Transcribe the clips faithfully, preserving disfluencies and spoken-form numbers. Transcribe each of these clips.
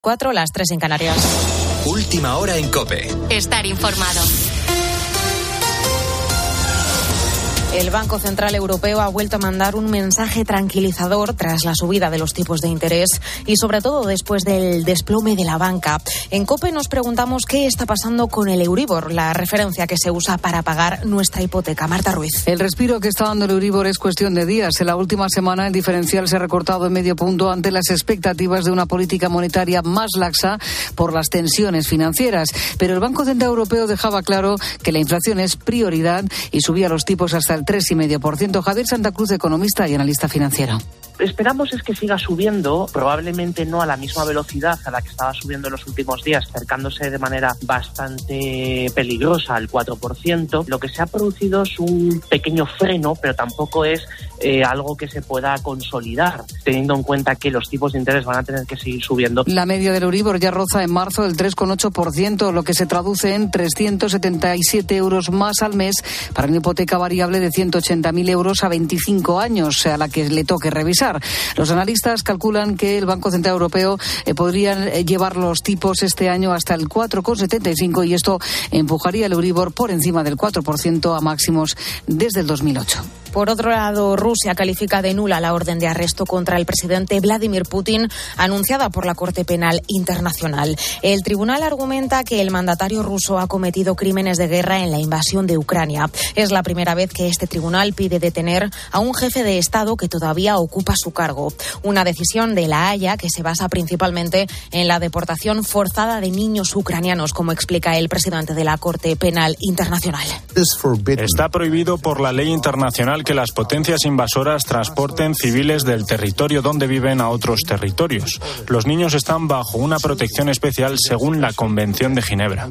Cuatro, las tres en Canarias. Última hora en COPE. Estar informado. El Banco Central Europeo ha vuelto a mandar un mensaje tranquilizador tras la subida de los tipos de interés y sobre todo después del desplome de la banca. En COPE nos preguntamos qué está pasando con el Euribor, la referencia que se usa para pagar nuestra hipoteca. Marta Ruiz. El respiro que está dando el Euribor es cuestión de días. En la última semana el diferencial se ha recortado en medio punto ante las expectativas de una política monetaria más laxa por las tensiones financieras. Pero el Banco Central Europeo dejaba claro que la inflación es prioridad y subía los tipos hasta el tres coma cinco por ciento. Javier Santa Cruz, economista y analista financiero. Esperamos es que siga subiendo, probablemente no a la misma velocidad a la que estaba subiendo en los últimos días, acercándose de manera bastante peligrosa al cuatro por ciento. Lo que se ha producido es un pequeño freno, pero tampoco es eh, algo que se pueda consolidar, teniendo en cuenta que los tipos de interés van a tener que seguir subiendo. La media del Euribor ya roza en marzo el tres coma ocho por ciento, lo que se traduce en trescientos setenta y siete euros más al mes para una hipoteca variable de ciento ochenta mil euros a veinticinco años, a la que le toque revisar. Los analistas calculan que el Banco Central Europeo eh, podría eh, llevar los tipos este año hasta el cuatro coma setenta y cinco y esto empujaría el Euribor por encima del cuatro por ciento a máximos desde el dos mil ocho. Por otro lado, Rusia califica de nula la orden de arresto contra el presidente Vladimir Putin anunciada por la Corte Penal Internacional. El tribunal argumenta que el mandatario ruso ha cometido crímenes de guerra en la invasión de Ucrania. Es la primera vez que este tribunal pide detener a un jefe de Estado que todavía ocupa su cargo. Una decisión de La Haya que se basa principalmente en la deportación forzada de niños ucranianos, como explica el presidente de la Corte Penal Internacional. Está prohibido por la ley internacional que las potencias invasoras transporten civiles del territorio donde viven a otros territorios. Los niños están bajo una protección especial según la Convención de Ginebra.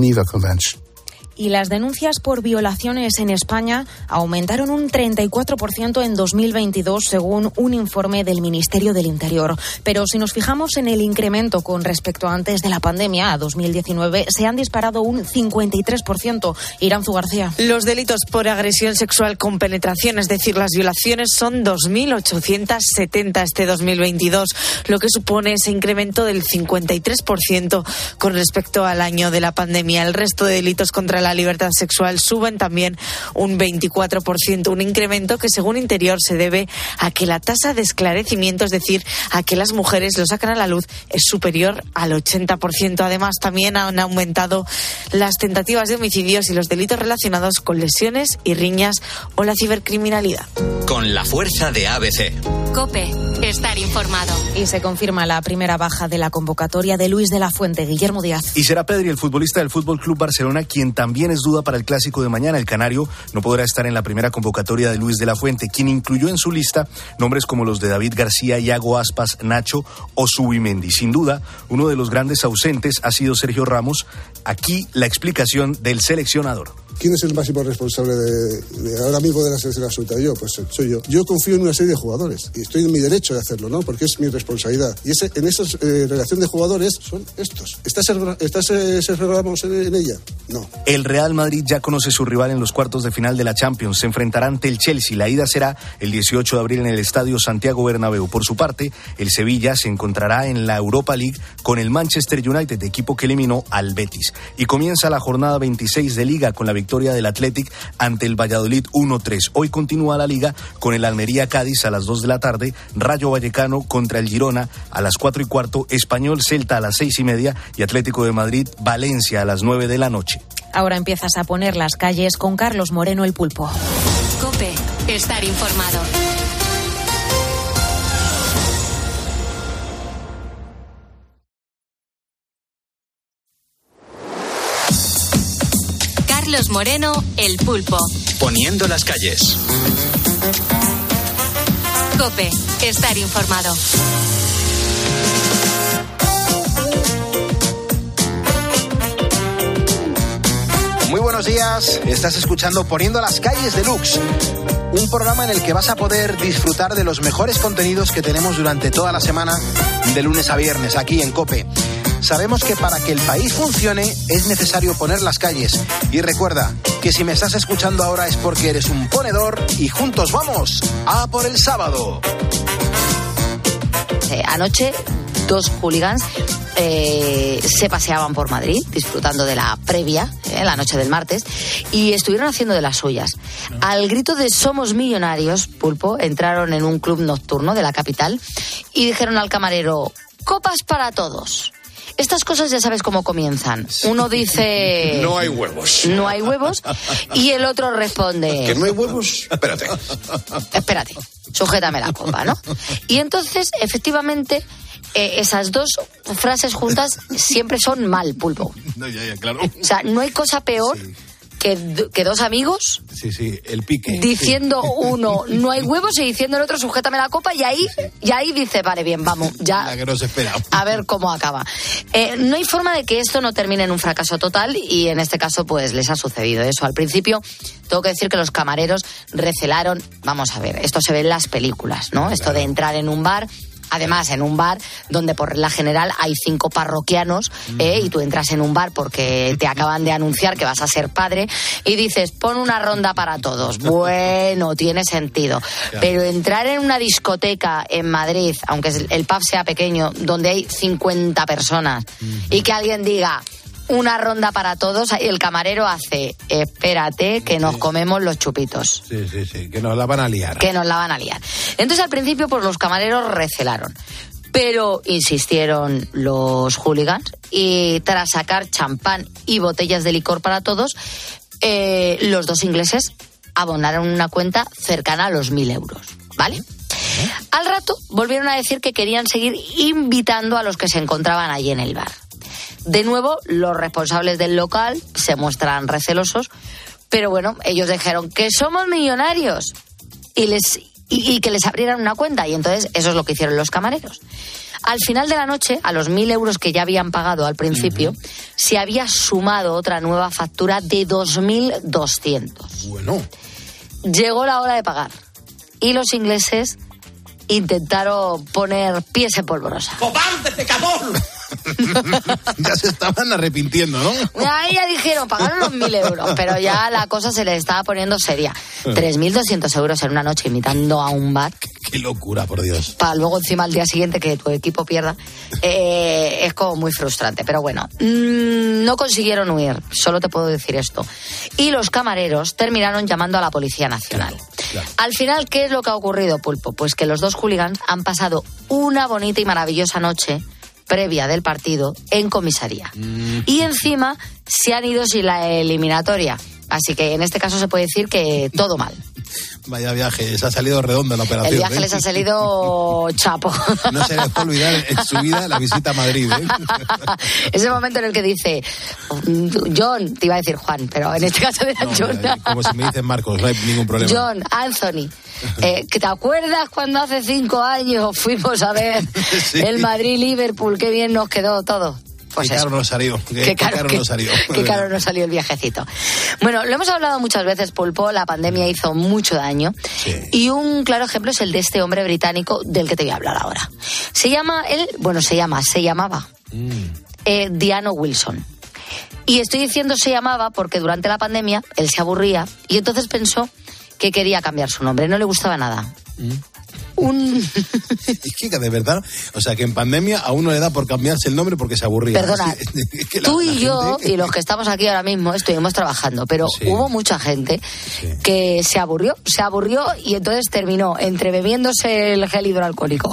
Y las denuncias por violaciones en España aumentaron un treinta y cuatro por ciento en dos mil veintidós, según un informe del Ministerio del Interior. Pero si nos fijamos en el incremento con respecto a antes de la pandemia, a dos mil diecinueve, se han disparado un cincuenta y tres por ciento. Iranzu García. Los delitos por agresión sexual con penetración, es decir, las violaciones, son dos mil ochocientos setenta este dos mil veintidós, lo que supone ese incremento del cincuenta y tres por ciento con respecto al año de la pandemia. El resto de delitos contra la la libertad sexual suben también un veinticuatro por ciento, un incremento que según Interior se debe a que la tasa de esclarecimiento, es decir, a que las mujeres lo sacan a la luz, es superior al ochenta por ciento. Además, también han aumentado las tentativas de homicidios y los delitos relacionados con lesiones y riñas o la cibercriminalidad. Con la fuerza de A B C. COPE, estar informado. Y se confirma la primera baja de la convocatoria de Luis de la Fuente. Guillermo Díaz. Y será Pedri, el futbolista del F C Barcelona, quien también es duda para el clásico de mañana. El canario no podrá estar en la primera convocatoria de Luis de la Fuente, quien incluyó en su lista nombres como los de David García, Iago Aspas, Nacho o Zubimendi. Sin duda, uno de los grandes ausentes ha sido Sergio Ramos. Aquí la explicación del seleccionador. ¿Quién es el máximo responsable de, de ahora mismo de la selección absoluta? Yo, pues soy yo. Yo confío en una serie de jugadores y estoy en mi derecho de hacerlo, ¿no? Porque es mi responsabilidad. Y ese, en esa eh, relación de jugadores son estos. ¿Estás ¿Estás Sergio Ramos en, en ella? No. El Real Madrid ya conoce su rival en los cuartos de final de la Champions. Se enfrentará ante el Chelsea. La ida será el dieciocho de abril en el Estadio Santiago Bernabéu. Por su parte, el Sevilla se encontrará en la Europa League con el Manchester United, equipo que eliminó al Betis. Y comienza la jornada veintiséis de Liga con la victoria del Athletic ante el Valladolid uno tres. Hoy continúa la Liga con el Almería Cádiz a las dos de la tarde, Rayo Vallecano contra el Girona a las cuatro y cuarto, Español Celta a las seis y media y Atlético de Madrid Valencia a las nueve de la noche. Ahora empiezas a poner las calles con Carlos Moreno, el Pulpo. COPE, estar informado. Carlos Moreno, el Pulpo. Poniendo las calles. COPE, estar informado. Muy buenos días, estás escuchando Poniendo las calles deluxe, un programa en el que vas a poder disfrutar de los mejores contenidos que tenemos durante toda la semana, de lunes a viernes, aquí en COPE. Sabemos que para que el país funcione es necesario poner las calles. Y recuerda que si me estás escuchando ahora es porque eres un ponedor y juntos vamos a por el sábado. Eh, anoche dos hooligans eh, se paseaban por Madrid disfrutando de la previa, eh, la noche del martes, y estuvieron haciendo de las suyas. Al grito de "somos millonarios", Pulpo, entraron en un club nocturno de la capital y dijeron al camarero: "copas para todos". Estas cosas ya sabes cómo comienzan. Uno dice... No hay huevos. No hay huevos. Y el otro responde... ¿Que no hay huevos? Espérate. Espérate, sujétame la copa, ¿no? Y entonces, efectivamente, eh, esas dos frases juntas siempre son mal, Pulpo. No, ya, ya, claro. O sea, no hay cosa peor... Sí. Que, que dos amigos sí, sí, el pique, diciendo sí. uno "no hay huevos" y diciendo el otro "sujétame la copa", y ahí, sí. y ahí dice vale, bien, vamos, ya la que no se espera. A ver cómo acaba. Eh, no hay forma de que esto no termine en un fracaso total, y en este caso pues les ha sucedido eso. Al principio tengo que decir que los camareros recelaron. Vamos a ver, esto se ve en las películas, ¿no? Claro. Esto de entrar en un bar. Además, en un bar donde por regla general hay cinco parroquianos, ¿eh? Y tú entras en un bar porque te acaban de anunciar que vas a ser padre y dices, pon una ronda para todos. Bueno, tiene sentido. Claro. Pero entrar en una discoteca en Madrid, aunque el pub sea pequeño, donde hay cincuenta personas, uh-huh. y que alguien diga... una ronda para todos, y el camarero hace, espérate, que nos comemos los chupitos. Sí, sí, sí, que nos la van a liar. Que nos la van a liar. Entonces, al principio, pues los camareros recelaron. Pero insistieron los hooligans, y tras sacar champán y botellas de licor para todos, eh, los dos ingleses abonaron una cuenta cercana a los mil euros, ¿vale? ¿Eh? Al rato, volvieron a decir que querían seguir invitando a los que se encontraban allí en el bar. De nuevo, los responsables del local se muestran recelosos, pero bueno, ellos dijeron que somos millonarios y, les, y, y que les abrieran una cuenta, y entonces eso es lo que hicieron los camareros. Al final de la noche, a los mil euros que ya habían pagado al principio, uh-huh. se había sumado otra nueva factura de dos mil doscientos. Bueno. Llegó la hora de pagar y los ingleses intentaron poner pies en polvorosa. ¡Cobarde, pecador! Ya se estaban arrepintiendo, ¿no? Ahí ya dijeron, pagaron los mil euros, pero ya la cosa se les estaba poniendo seria. tres mil doscientos euros en una noche imitando a un bar. Qué, qué locura, por Dios. Para luego encima al día siguiente que tu equipo pierda. Eh, es como muy frustrante, pero bueno. Mmm, no consiguieron huir, solo te puedo decir esto. Y los camareros terminaron llamando a la Policía Nacional. Claro, claro. Al final, ¿qué es lo que ha ocurrido, Pulpo? Pues que los dos hooligans han pasado una bonita y maravillosa noche previa del partido en comisaría. Mm. Y encima se han ido sin la eliminatoria. Así que en este caso se puede decir que todo mal. Vaya viaje, les ha salido redondo la operación. El viaje ¿eh? les ha salido chapo. No se les puede olvidar en su vida la visita a Madrid. ¿eh? Ese momento en el que dice, John, te iba a decir Juan, pero en este caso era no, John. Como si me dicen Marcos, no hay ningún problema. John, Anthony, eh, ¿te acuerdas cuando hace cinco años fuimos a ver sí. el Madrid-Liverpool? Qué bien nos quedó todo. Pues qué caro nos salió. Qué, qué caro, caro qué, nos salió. Qué caro nos salió el viajecito. Bueno, lo hemos hablado muchas veces, Pulpo. La pandemia hizo mucho daño. Sí. Y un claro ejemplo es el de este hombre británico del que te voy a hablar ahora. Se llama él, bueno, se llama, se llamaba mm. eh, Diano Wilson. Y estoy diciendo se llamaba porque durante la pandemia él se aburría y entonces pensó que quería cambiar su nombre. No le gustaba nada. Mm. Un... Es que de verdad, o sea que en pandemia a uno le da por cambiarse el nombre porque se aburría. Perdona, es que la, tú y la yo gente... y los que estamos aquí ahora mismo estuvimos trabajando, pero sí. hubo mucha gente sí. que se aburrió, se aburrió y entonces terminó entre bebiéndose el gel hidroalcohólico.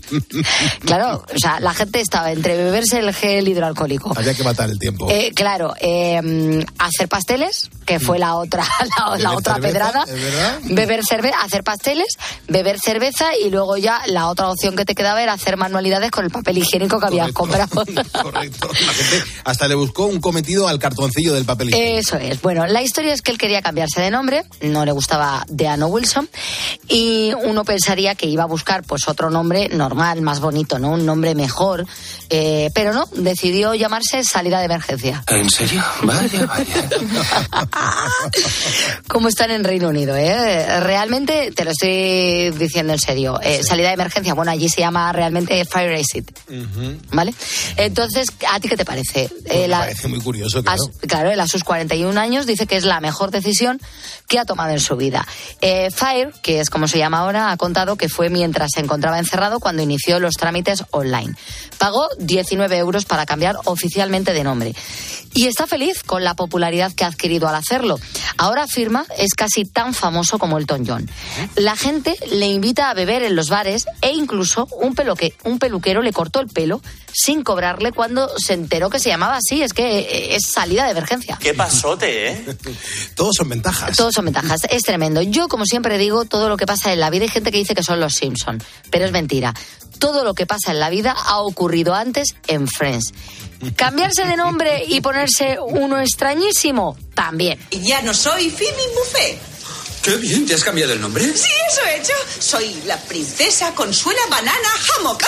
Claro, o sea, la gente estaba entre beberse el gel hidroalcohólico. Había que matar el tiempo. Eh, claro, eh, hacer pasteles, que fue la otra, la, la otra cerveza, pedrada. ¿Es verdad? Beber cerveza, hacer pasteles, beber cerveza. Y luego ya la otra opción que te quedaba era hacer manualidades con el papel higiénico que habías comprado. Correcto. La gente hasta le buscó un cometido al cartoncillo del papel higiénico. Eso es. Bueno, la historia es que él quería cambiarse de nombre, no le gustaba Diano Wilson, y uno pensaría que iba a buscar pues otro nombre normal, más bonito, ¿no? Un nombre mejor, eh, pero no, decidió llamarse Salida de Emergencia. ¿En serio? Vaya, vaya. ¿Cómo están en Reino Unido? ¿eh? Realmente, te lo estoy diciendo en serio. Eh, sí. Salida de emergencia, bueno, allí se llama realmente Fire Exit. Uh-huh. ¿Vale? Entonces, ¿a ti qué te parece? Pues eh, me la, parece muy curioso, claro. A, claro, él a sus cuarenta y un años dice que es la mejor decisión que ha tomado en su vida. Eh, Fire, que es como se llama ahora, ha contado que fue mientras se encontraba encerrado cuando inició los trámites online. Pagó diecinueve euros para cambiar oficialmente de nombre. Y está feliz con la popularidad que ha adquirido al hacerlo. Ahora afirma es casi tan famoso como Elton John. La gente le invita a beber en los bares e incluso un, peluque, un peluquero le cortó el pelo sin cobrarle cuando se enteró que se llamaba así. Es que es salida de emergencia. ¡Qué pasote, eh! Todos son ventajas. Todos son ventajas. Es tremendo. Yo, como siempre digo, todo lo que pasa en la vida, hay gente que dice que son los Simpson, pero es mentira. Todo lo que pasa en la vida ha ocurrido antes en Friends. ¿Cambiarse de nombre y ponerse uno extrañísimo? También. Ya no soy Phoebe Buffet. ¡Qué bien! ¿Te has cambiado el nombre? Sí, eso he hecho. Soy la princesa Consuela Banana Hammock.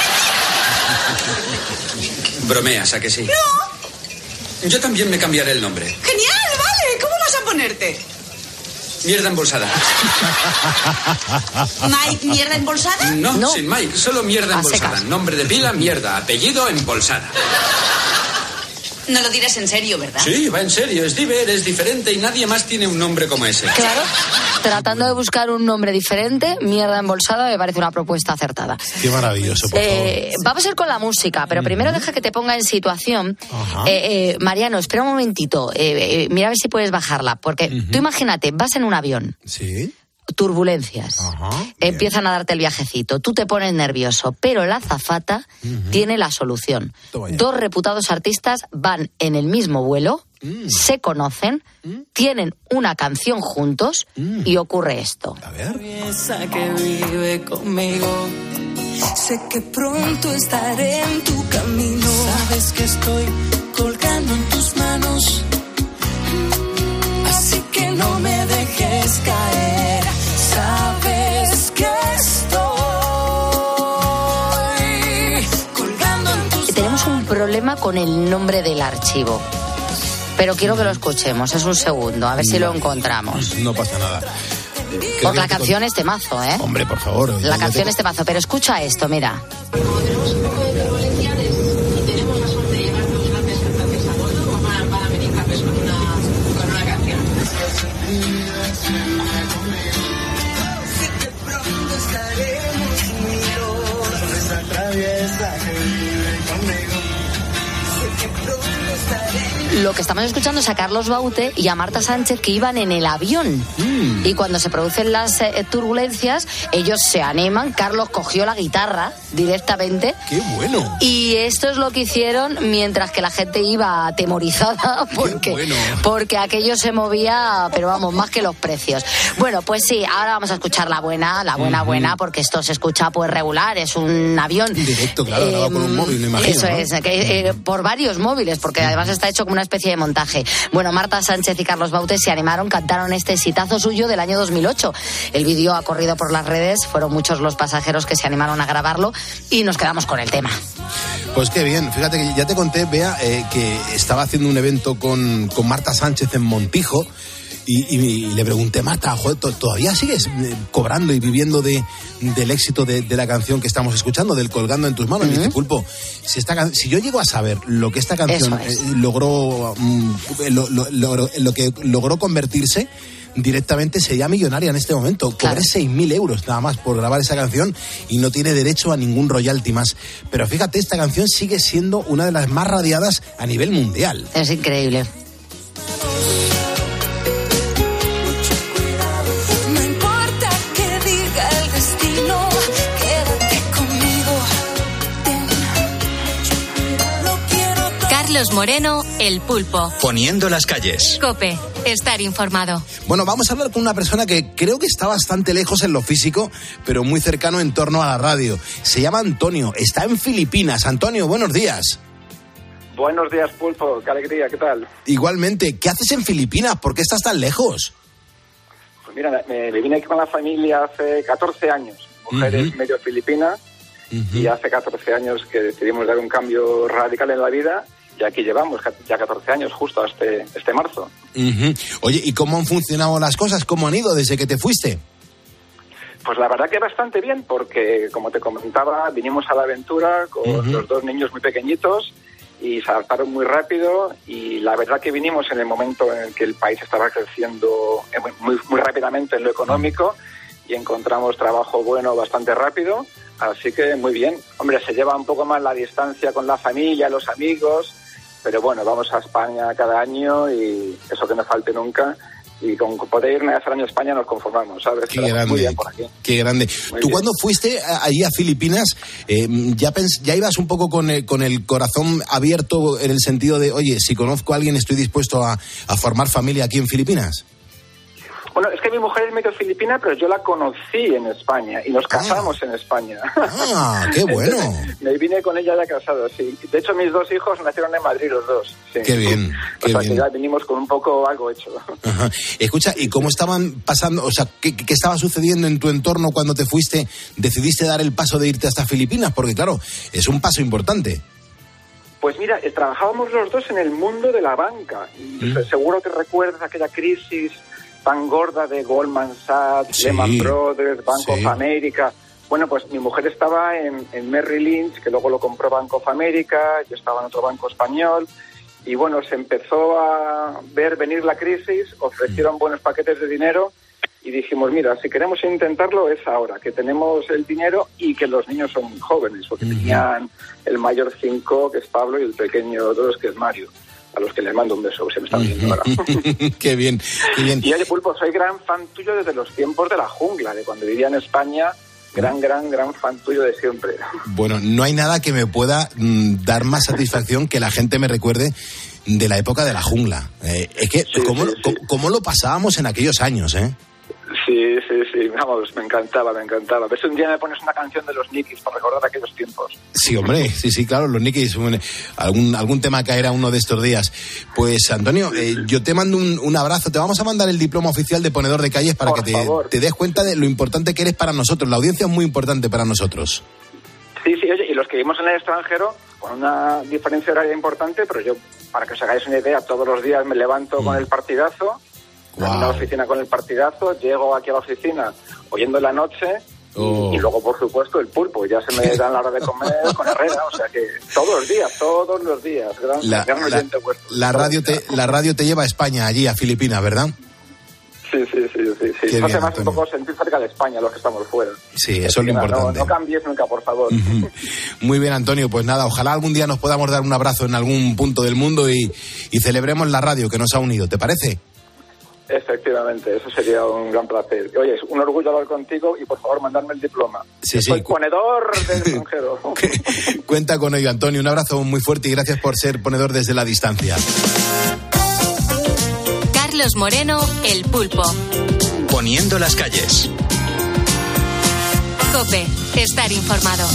Bromeas, ¿a que sí? No. Yo también me cambiaré el nombre. Genial, vale. ¿Cómo vas a ponerte? Mierda embolsada. ¿Mike Mierda Embolsada? No, no. sin Mike, solo Mierda Embolsada. Nombre de pila, Mierda. Apellido, Embolsada. No lo dirás en serio, ¿verdad? Sí, va en serio. Es Diver, es diferente y nadie más tiene un nombre como ese. Claro. Tratando de buscar un nombre diferente, Mierda Embolsada me parece una propuesta acertada. Qué maravilloso, por eh, favor. Vamos a ir con la música, pero uh-huh. primero deja que te ponga en situación. Eh, eh, Mariano, espera un momentito. Eh, eh, mira a ver si puedes bajarla, porque uh-huh. tú imagínate, vas en un avión. Sí. Turbulencias, Ajá, empiezan a darte el viajecito, tú te pones nervioso, pero la azafata uh-huh. tiene la solución. Dos reputados artistas van en el mismo vuelo, mm. se conocen, mm. tienen una canción juntos mm. y ocurre esto. A ver. Que vive conmigo. Sé que pronto estaré en tu camino. Sabes que estoy colgando en tus manos. Así que no me dejes caer. Sabes que estoy colgando en tus Tenemos un problema con el nombre del archivo, pero quiero que lo escuchemos. Es un segundo, a ver si lo encontramos. No pasa nada. Porque la canción es temazo, ¿eh? Hombre, por favor. La canción te... es temazo, pero escucha esto, mira. Tenemos un poco de turbulencias y tenemos la suerte de llevarnos grandes cantantes a bordo, como van, van a venir capes con una, con una canción. Sé que pronto estaremos unidos. Esa traviesa que vive conmigo. Sé que pronto estaremos. Lo que estamos escuchando es a Carlos Baute y a Marta Sánchez, que iban en el avión. Mm. Y cuando se producen las eh, turbulencias, ellos se animan. Carlos cogió la guitarra directamente. ¡Qué bueno! Y esto es lo que hicieron mientras que la gente iba atemorizada porque, bueno. porque aquello se movía, pero vamos, más que los precios. Bueno, pues sí, ahora vamos a escuchar la buena, la buena, uh-huh. buena, porque esto se escucha pues regular, es un avión. Directo, claro, eh, grabado con un móvil, me imagino. Eso ¿no? es, que, eh, por varios móviles, porque además está hecho como una especie de montaje. Bueno, Marta Sánchez y Carlos Baute se animaron, cantaron este exitazo suyo del año dos mil ocho. El vídeo ha corrido por las redes, fueron muchos los pasajeros que se animaron a grabarlo y nos quedamos con el tema. Pues qué bien, fíjate que ya te conté, Bea, eh, que estaba haciendo un evento con, con Marta Sánchez en Montijo. Y, y, y le pregunté, Marta, joder, ¿todavía sigues cobrando y viviendo de, del éxito de, de la canción que estamos escuchando, del Colgando en tus manos? Uh-huh. Y dice, Pulpo, si, esta, si yo llego a saber lo que esta canción es. eh, logró, mm, lo, lo, lo, lo que logró convertirse, directamente sería millonaria en este momento. Claro. Cobré seis mil euros nada más por grabar esa canción y no tiene derecho a ningún royalty más. Pero fíjate, esta canción sigue siendo una de las más radiadas a nivel mundial. Es increíble. Carlos Moreno, El Pulpo. Poniendo las calles. COPE, estar informado. Bueno, vamos a hablar con una persona que creo que está bastante lejos en lo físico, pero muy cercano en torno a la radio. Se llama Antonio, está en Filipinas. Antonio, buenos días. Buenos días, Pulpo, qué alegría, ¿qué tal? Igualmente, ¿qué haces en Filipinas? ¿Por qué estás tan lejos? Pues mira, me, me vine aquí con la familia hace catorce años. Mi mujer uh-huh. es medio filipina uh-huh. y hace catorce años que decidimos dar un cambio radical en la vida y aquí llevamos ya catorce años, justo este, este marzo. Uh-huh. Oye, ¿y cómo han funcionado las cosas? ¿Cómo han ido desde que te fuiste? Pues la verdad que bastante bien, porque como te comentaba, vinimos a la aventura con uh-huh. los dos niños muy pequeñitos y se adaptaron muy rápido, y la verdad que vinimos en el momento en el que el país estaba creciendo muy, muy rápidamente en lo económico y encontramos trabajo bueno bastante rápido, así que muy bien. Hombre, se lleva un poco más la distancia con la familia, los amigos, pero bueno, vamos a España cada año y eso que no falte nunca. Y con poder irme a hacer año a España nos conformamos, ¿sabes? Qué grande, muy bien por aquí. Qué grande. Muy Tú bien. Cuando fuiste allí a Filipinas, eh, ya pens- ya ibas un poco con el, con el corazón abierto en el sentido de, oye, si conozco a alguien estoy dispuesto a, a formar familia aquí en Filipinas. Bueno, es que mi mujer es medio filipina, pero yo la conocí en España y nos casamos ah. en España. ¡Ah, qué bueno! Entonces, me vine con ella ya casado, sí. De hecho, mis dos hijos nacieron en Madrid, los dos. Sí. ¡Qué bien! O qué sea, bien. que ya vinimos con un poco algo hecho. Ajá. Escucha, ¿y cómo estaban pasando, o sea, qué, qué estaba sucediendo en tu entorno cuando te fuiste, decidiste dar el paso de irte hasta Filipinas? Porque, claro, es un paso importante. Pues mira, eh, trabajábamos los dos en el mundo de la banca. Y ¿Mm? seguro que recuerdas aquella crisis tan gorda de Goldman Sachs, sí, Lehman Brothers, Bank sí. of America. Bueno, pues mi mujer estaba en, en Merrill Lynch, que luego lo compró Bank of America, yo estaba en otro banco español, y bueno, se empezó a ver venir la crisis, ofrecieron buenos paquetes de dinero, y dijimos, mira, si queremos intentarlo es ahora, que tenemos el dinero y que los niños son muy jóvenes, porque uh-huh. tenían el mayor cinco, que es Pablo, y el pequeño dos, que es Mario. A los que les mando un beso, se me están viendo ahora. Qué bien, qué bien. Y oye, Pulpo, soy gran fan tuyo desde los tiempos de la jungla, de cuando vivía en España, gran, gran, gran fan tuyo de siempre. Bueno, no hay nada que me pueda mm, dar más satisfacción que la gente me recuerde de la época de la jungla. Eh, es que, sí, ¿cómo, sí, sí. ¿cómo, ¿cómo lo pasábamos en aquellos años, eh? Sí, sí, sí, vamos, me encantaba, me encantaba. Ves, un día me pones una canción de los Nikis para recordar aquellos tiempos. Sí, hombre, sí, sí, claro, los Nikis, algún, algún tema caerá uno de estos días. Pues, Antonio, eh, yo te mando un, un abrazo, te vamos a mandar el diploma oficial de ponedor de calles para Por que te, te des cuenta de lo importante que eres para nosotros, la audiencia es muy importante para nosotros. Sí, sí, oye, y los que vivimos en el extranjero, con una diferencia horaria importante, pero yo, para que os hagáis una idea, todos los días me levanto mm. con el partidazo, Wow. a la oficina con el partidazo, llego aquí a la oficina oyendo la noche oh. y, y luego, por supuesto, el pulpo. Ya se me da la hora de comer con Herrera, o sea que todos los días, todos los días. Gran, la, gran la, la, radio te, la radio te lleva a España, allí, a Filipinas, ¿verdad? Sí, sí, sí. sí, sí. Eso hace más un poco sentir cerca de España los que estamos fuera. Sí, eso es lo importante. No, no cambies nunca, por favor. Uh-huh. Muy bien, Antonio. Pues nada, ojalá algún día nos podamos dar un abrazo en algún punto del mundo y, y celebremos la radio que nos ha unido. ¿Te parece? Efectivamente, eso sería un gran placer. Oye, es un orgullo hablar contigo y por favor mandarme el diploma. Sí, Soy sí. ponedor del extranjero. Cuenta con ello, Antonio. Un abrazo muy fuerte y gracias por ser ponedor desde la distancia. Carlos Moreno, El Pulpo. Poniendo las calles. COPE, estar informado.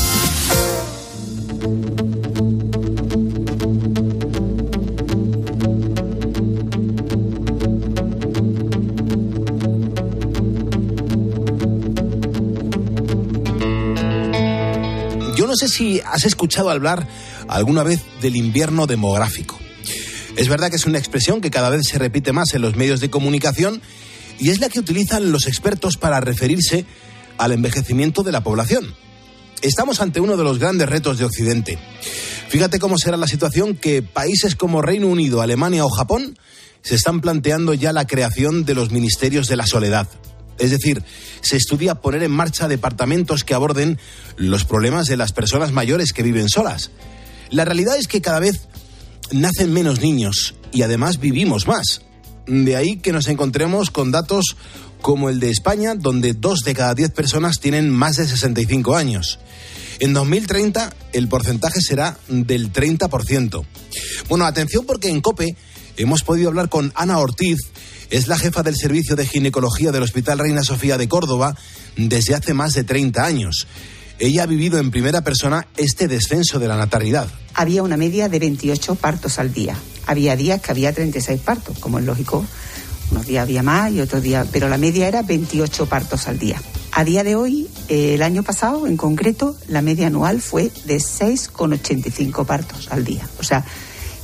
Yo no sé si has escuchado hablar alguna vez del invierno demográfico. Es verdad que es una expresión que cada vez se repite más en los medios de comunicación y es la que utilizan los expertos para referirse al envejecimiento de la población. Estamos ante uno de los grandes retos de Occidente. Fíjate cómo será la situación que países como Reino Unido, Alemania o Japón se están planteando ya la creación de los ministerios de la soledad. Es decir, se estudia poner en marcha departamentos que aborden los problemas de las personas mayores que viven solas. La realidad es que cada vez nacen menos niños y además vivimos más. De ahí que nos encontremos con datos como el de España, donde dos de cada diez personas tienen más de sesenta y cinco años. En dos mil treinta el porcentaje será del treinta por ciento. Bueno, atención porque en COPE hemos podido hablar con Ana Ortiz. Es la jefa del servicio de ginecología del Hospital Reina Sofía de Córdoba desde hace más de treinta años. Ella ha vivido en primera persona este descenso de la natalidad. Había una media de veintiocho partos al día. Había días que había treinta y seis partos, como es lógico. Unos días había más y otros días, pero la media era veintiocho partos al día. A día de hoy, eh, el año pasado en concreto, la media anual fue de seis coma ochenta y cinco partos al día. O sea,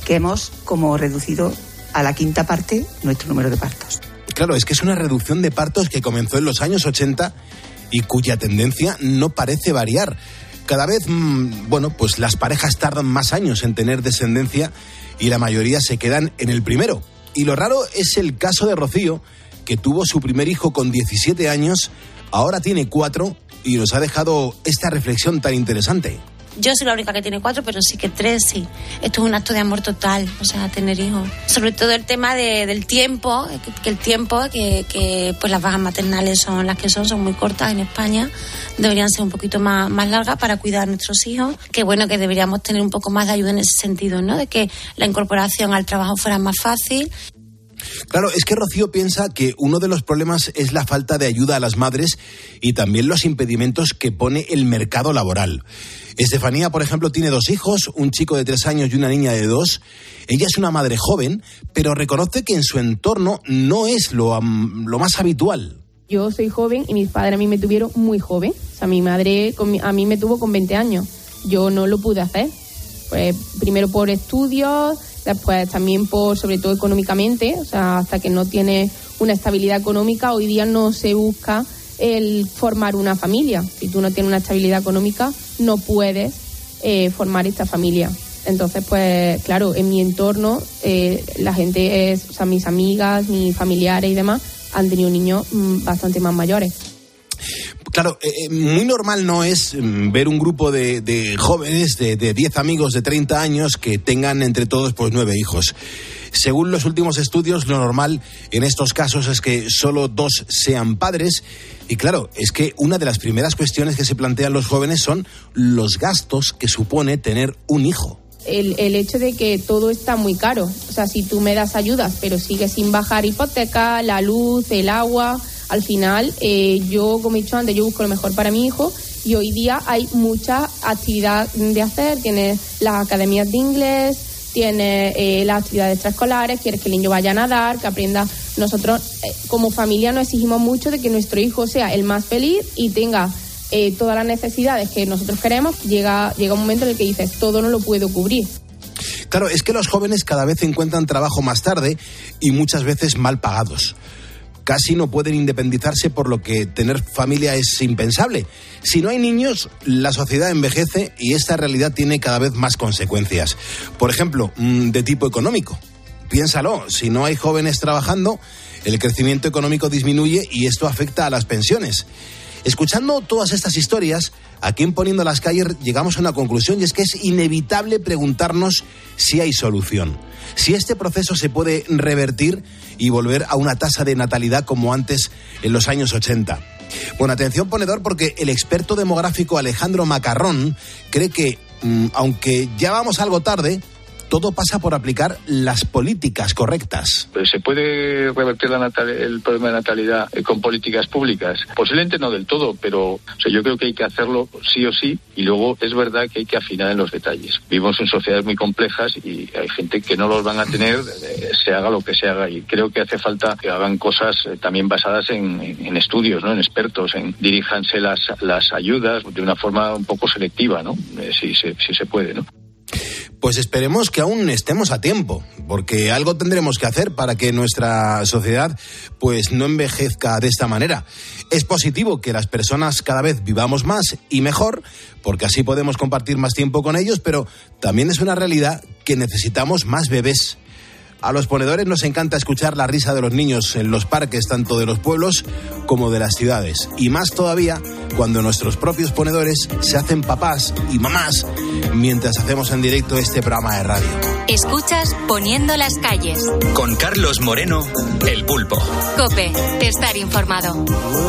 que hemos como reducido a la quinta parte nuestro número de partos. Claro, es que es una reducción de partos que comenzó en los años ochenta y cuya tendencia no parece variar. Cada vez, bueno, pues las parejas tardan más años en tener descendencia y la mayoría se quedan en el primero. Y lo raro es el caso de Rocío, que tuvo su primer hijo con diecisiete años, ahora tiene cuatro y nos ha dejado esta reflexión tan interesante. Yo soy la única que tiene cuatro, pero sí que tres, sí. Esto es un acto de amor total, o sea, tener hijos. Sobre todo el tema de, del tiempo, que, que el tiempo, que, que pues las bajas maternales son las que son, son muy cortas en España. Deberían ser un poquito más, más largas para cuidar a nuestros hijos. Que bueno, que deberíamos tener un poco más de ayuda en ese sentido, ¿no? De que la incorporación al trabajo fuera más fácil. Claro, es que Rocío piensa que uno de los problemas es la falta de ayuda a las madres y también los impedimentos que pone el mercado laboral. Estefanía, por ejemplo, tiene dos hijos, un chico de tres años y una niña de dos. Ella es una madre joven, pero reconoce que en su entorno no es lo, um, lo más habitual. Yo soy joven y mis padres a mí me tuvieron muy joven. O sea, mi madre a mí me tuvo con veinte años. Yo no lo pude hacer. Pues, primero por estudios, después también por, sobre todo económicamente. O sea, hasta que no tienes una estabilidad económica, hoy día no se busca el formar una familia. Si tú no tienes una estabilidad económica, no puedes eh, formar esta familia. Entonces, pues, claro, en mi entorno, eh, la gente es, o sea, mis amigas, mis familiares y demás, han tenido niños mmm, bastante más mayores. Claro, eh, muy normal no es ver un grupo de, de jóvenes, de, de diez amigos de treinta años que tengan entre todos pues nueve hijos. Según los últimos estudios, lo normal en estos casos es que solo dos sean padres. Y claro, es que una de las primeras cuestiones que se plantean los jóvenes son los gastos que supone tener un hijo. El, el hecho de que todo está muy caro. O sea, si tú me das ayudas, pero sigues sin bajar hipoteca, la luz, el agua, al final, eh, yo, como he dicho antes, yo busco lo mejor para mi hijo y hoy día hay mucha actividad de hacer. Tienes las academias de inglés, tienes eh, las actividades extraescolares, quieres que el niño vaya a nadar, que aprenda. Nosotros, eh, como familia, nos exigimos mucho de que nuestro hijo sea el más feliz y tenga eh, todas las necesidades que nosotros queremos. Llega, llega un momento en el que dices, todo no lo puedo cubrir. Claro, es que los jóvenes cada vez encuentran trabajo más tarde y muchas veces mal pagados. Casi no pueden independizarse, por lo que tener familia es impensable. Si no hay niños, la sociedad envejece y esta realidad tiene cada vez más consecuencias. Por ejemplo, de tipo económico. Piénsalo, si no hay jóvenes trabajando, el crecimiento económico disminuye y esto afecta a las pensiones. Escuchando todas estas historias, aquí en Poniendo las Calles llegamos a una conclusión, y es que es inevitable preguntarnos si hay solución. Si este proceso se puede revertir y volver a una tasa de natalidad como antes en los años ochenta. Bueno, atención ponedor, porque el experto demográfico Alejandro Macarrón cree que, mmm, aunque ya vamos algo tarde, todo pasa por aplicar las políticas correctas. ¿Se puede revertir la natal- el problema de natalidad eh, con políticas públicas? Posiblemente no del todo, pero o sea, yo creo que hay que hacerlo sí o sí, y luego es verdad que hay que afinar en los detalles. Vivimos en sociedades muy complejas y hay gente que no los van a tener, eh, se haga lo que se haga, y creo que hace falta que hagan cosas eh, también basadas en, en, en estudios, ¿no? En expertos, en diríjanse las, las ayudas de una forma un poco selectiva, ¿no? Eh, si, si, si se puede, ¿no? Pues esperemos que aún estemos a tiempo, porque algo tendremos que hacer para que nuestra sociedad pues no envejezca de esta manera. Es positivo que las personas cada vez vivamos más y mejor, porque así podemos compartir más tiempo con ellos, pero también es una realidad que necesitamos más bebés. A los ponedores nos encanta escuchar la risa de los niños en los parques, tanto de los pueblos como de las ciudades. Y más todavía cuando nuestros propios ponedores se hacen papás y mamás mientras hacemos en directo este programa de radio. Escuchas Poniendo las Calles. Con Carlos Moreno, El Pulpo. COPE, estar informado.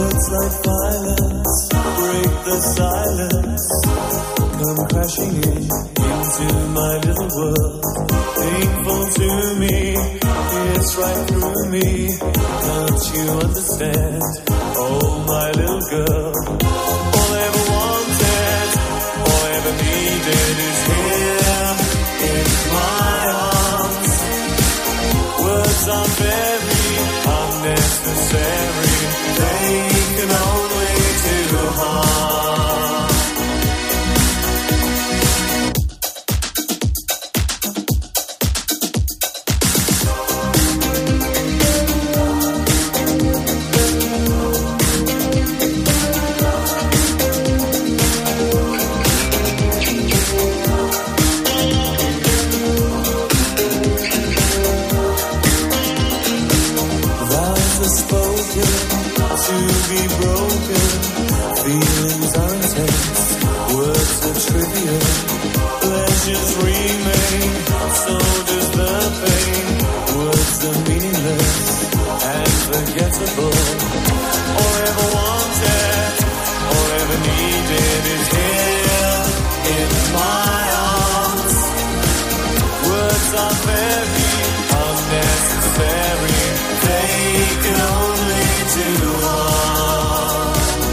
Come crashing in into my little world. Painful to me, it's right through me. Don't you understand? Oh, my little girl. All I ever wanted, all I ever needed is here in my arms. Words are very unnecessary. They can only do harm. impossible. All I ever wanted, all I ever needed is here in my arms. Words are very unnecessary, they can only do harm.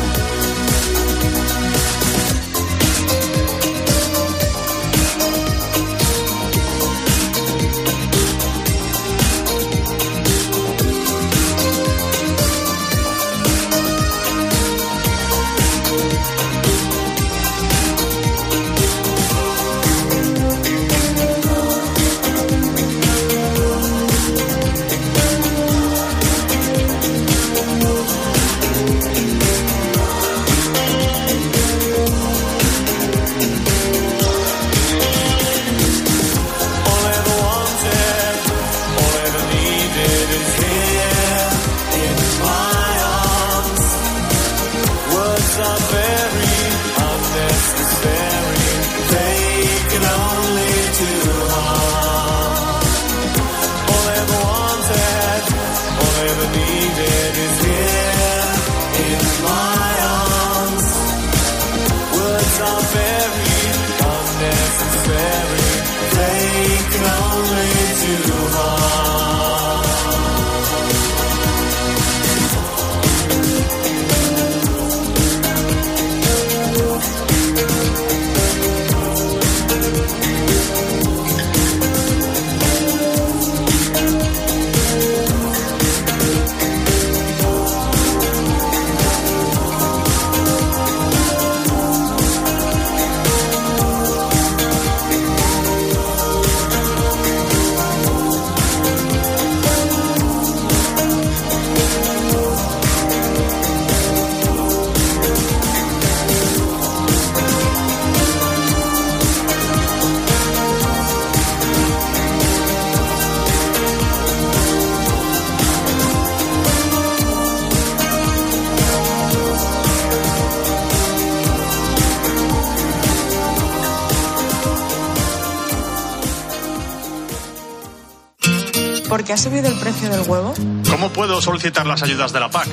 ¿Por qué ha subido el precio del huevo? ¿Cómo puedo solicitar las ayudas de la P A C?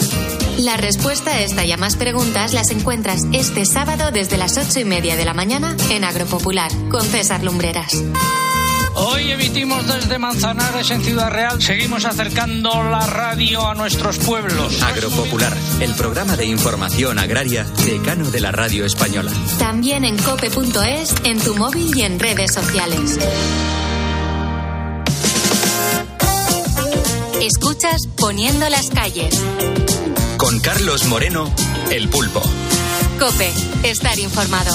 La respuesta a esta y a más preguntas las encuentras este sábado desde las ocho y media de la mañana en Agropopular, con César Lumbreras. Hoy emitimos desde Manzanares, en Ciudad Real. Seguimos acercando la radio a nuestros pueblos. Agropopular, el programa de información agraria decano de la radio española. También en cope punto es, en tu móvil y en redes sociales. Escuchas Poniendo las calles. Con Carlos Moreno, El Pulpo. COPE, estar informado.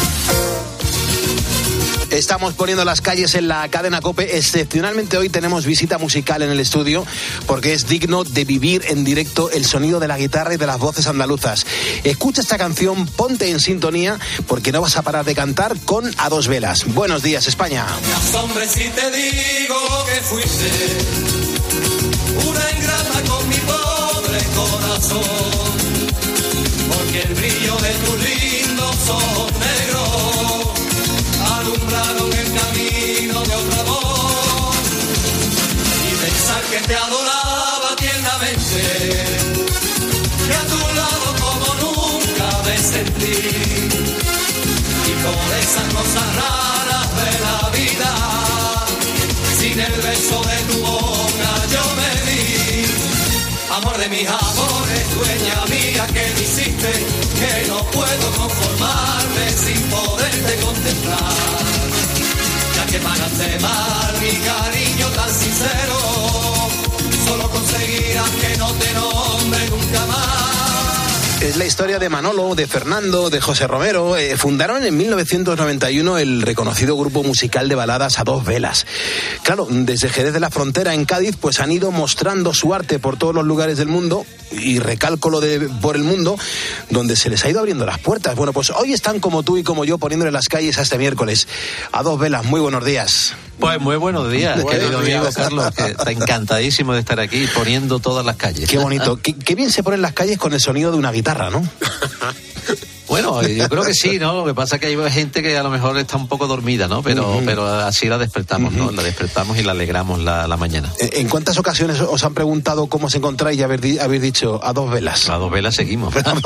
Estamos poniendo las calles en la cadena COPE. Excepcionalmente hoy tenemos visita musical en el estudio porque es digno de vivir en directo el sonido de la guitarra y de las voces andaluzas. Escucha esta canción, ponte en sintonía porque no vas a parar de cantar con A Dos Velas. Buenos días, España. Hombre, si te digo que fuiste una ingrata con mi pobre corazón, porque el brillo de tus lindos ojos negros alumbraron el camino de otro amor, y pensar que te adoraba tiernamente, que a tu lado como nunca me sentí, y por esas cosas raras de la vida, sin el beso de tu boca yo me di. Amor de mis amores, dueña mía que me hiciste, que no puedo conformarme sin poderte contemplar. Ya que pagaste mal mi cariño tan sincero, solo conseguirás que no te nombre nunca más. Es la historia de Manolo, de Fernando, de José Romero. Eh, fundaron en mil novecientos noventa y uno el reconocido grupo musical de baladas A Dos Velas. Claro, desde Jerez de la Frontera en Cádiz, pues han ido mostrando su arte por todos los lugares del mundo, y recálculo de por el mundo, donde se les ha ido abriendo las puertas. Bueno, pues hoy están como tú y como yo poniéndole las calles a este miércoles. A Dos Velas, muy buenos días. Pues muy buenos días, buenos querido días. Amigo Carlos, que está encantadísimo de estar aquí poniendo todas las calles. Qué bonito, qué, qué bien se ponen las calles con el sonido de una guitarra, ¿no? Bueno, yo creo que sí, ¿no? Lo que pasa es que hay gente que a lo mejor está un poco dormida, ¿no? Pero, uh-huh. pero así la despertamos, uh-huh. ¿no? La despertamos y la alegramos la, la mañana. ¿En cuántas ocasiones os han preguntado cómo os encontráis y habéis, habéis dicho a dos velas? A dos velas seguimos. seguimos.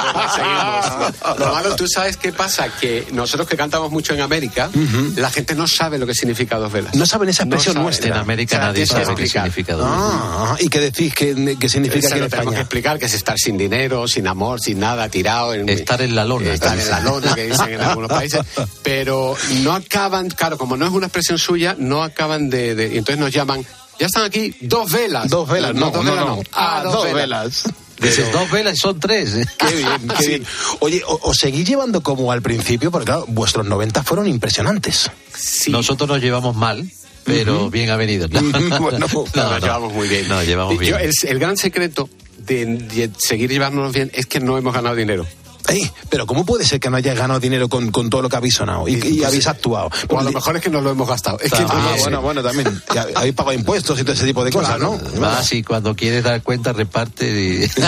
Lo malo, tú sabes qué pasa, que nosotros que cantamos mucho en América, uh-huh. la gente no sabe lo que significa dos velas. No saben esa expresión no nuestra. En América o sea, nadie sabe qué significa dos velas. Ah, ¿y qué decís? ¿Qué, qué significa que en España? Tenemos que explicar que es estar sin dinero, sin amor, sin nada, tirado. En, estar en la lona. Estar en la lona, que dicen en algunos países. Pero no acaban, claro, como no es una expresión suya, no acaban de... de y entonces nos llaman, ya están aquí, dos velas. Dos velas, no, no, dos no, velas, no. no. Ah, dos, dos velas. velas. Dices dos velas y son tres. ¿eh? Qué bien, qué sí. bien. Oye, ¿os seguís llevando como al principio? Porque claro, vuestros noventa fueron impresionantes. Sí. Nosotros nos llevamos mal, pero uh-huh. bien avenidos. No, bueno, no, no, nos llevamos muy bien. No, llevamos bien. Yo, el, el gran secreto de, de seguir llevándonos bien es que no hemos ganado dinero. Ey, pero ¿cómo puede ser que no hayáis ganado dinero con, con todo lo que habéis sonado y, y pues, habéis actuado? O a lo mejor es que nos lo hemos gastado. Es que ah, ah, bueno, bueno, también. Habéis pagado impuestos y todo ese tipo de cosas, claro, ¿no? Más y cuando quieres dar cuenta reparte. Y...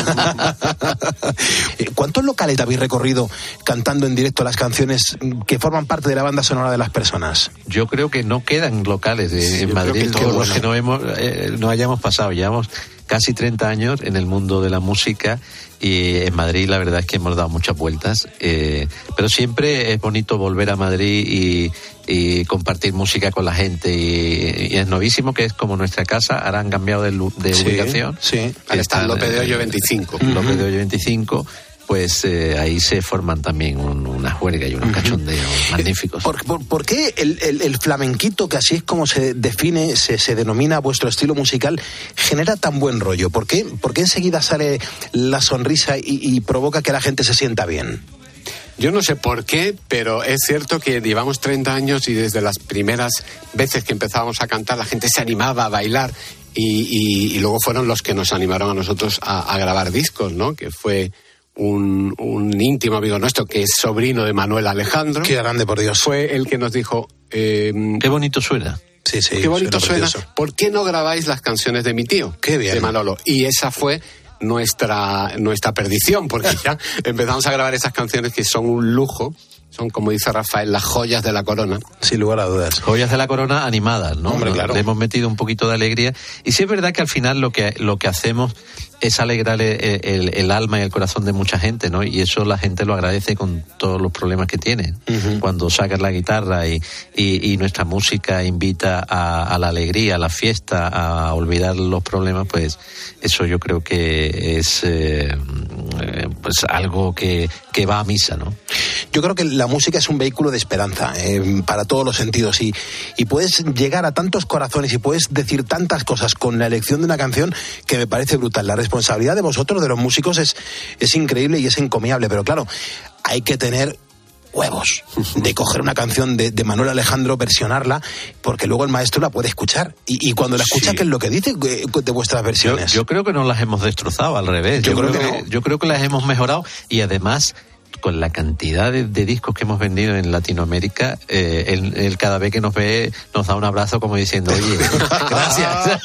¿Cuántos locales habéis recorrido cantando en directo las canciones que forman parte de la banda sonora de las personas? Yo creo que no quedan locales de, sí, en Madrid, todos los que no, hemos, eh, no hayamos pasado. Llevamos casi treinta años en el mundo de la música. Y en Madrid la verdad es que hemos dado muchas vueltas, eh, pero siempre es bonito volver a Madrid y, y compartir música con la gente. Y, y es novísimo, que es como nuestra casa. Ahora han cambiado de, de sí, ubicación. Sí, ahí está López de Hoyo veinticinco. Uh-huh. López de Hoyo veinticinco. Pues eh, ahí se forman también un, una juerga y unos uh-huh. cachondeos magníficos. ¿Por, por, por qué el, el, el flamenquito, que así es como se define, se, se denomina vuestro estilo musical, genera tan buen rollo? ¿Por qué, por qué enseguida sale la sonrisa y, y provoca que la gente se sienta bien? Yo no sé por qué, pero es cierto que llevamos treinta años y desde las primeras veces que empezábamos a cantar la gente se animaba a bailar y, y, y luego fueron los que nos animaron a nosotros a, a grabar discos, ¿no? Que fue... Un, un íntimo amigo nuestro que es sobrino de Manuel Alejandro. Qué grande, por Dios. Fue el que nos dijo... Eh, qué bonito suena. Sí, sí. Qué bonito suena. suena. ¿Por qué no grabáis las canciones de mi tío? Qué bien. De Manolo. Y esa fue nuestra, nuestra perdición, porque ya empezamos a grabar esas canciones que son un lujo. Son, como dice Rafael, las joyas de la corona. Sin lugar a dudas. Joyas de la corona animadas, ¿no? Hombre, claro. Le hemos metido un poquito de alegría. Y sí es verdad que al final lo que, lo que hacemos es alegrar el, el, el alma y el corazón de mucha gente, ¿no? Y eso la gente lo agradece con todos los problemas que tiene. Uh-huh. Cuando sacas la guitarra y, y, y nuestra música invita a, a la alegría, a la fiesta, a olvidar los problemas, pues eso yo creo que es eh, pues algo que, que va a misa, ¿no? Yo creo que la música es un vehículo de esperanza eh, para todos los sentidos y, y puedes llegar a tantos corazones y puedes decir tantas cosas con la elección de una canción que me parece brutal. La responsabilidad de vosotros, de los músicos, es, es increíble y es encomiable, pero claro, hay que tener huevos de coger una canción de, de Manuel Alejandro, versionarla, porque luego el maestro la puede escuchar y, y cuando la escucha, sí. ¿qué es lo que dice de vuestras versiones? Yo, yo creo que no las hemos destrozado, al revés. Yo, yo creo, creo que, que no. yo creo que las hemos mejorado y además con la cantidad de, de discos que hemos vendido en Latinoamérica, eh, él, él cada vez que nos ve nos da un abrazo como diciendo, oye, gracias.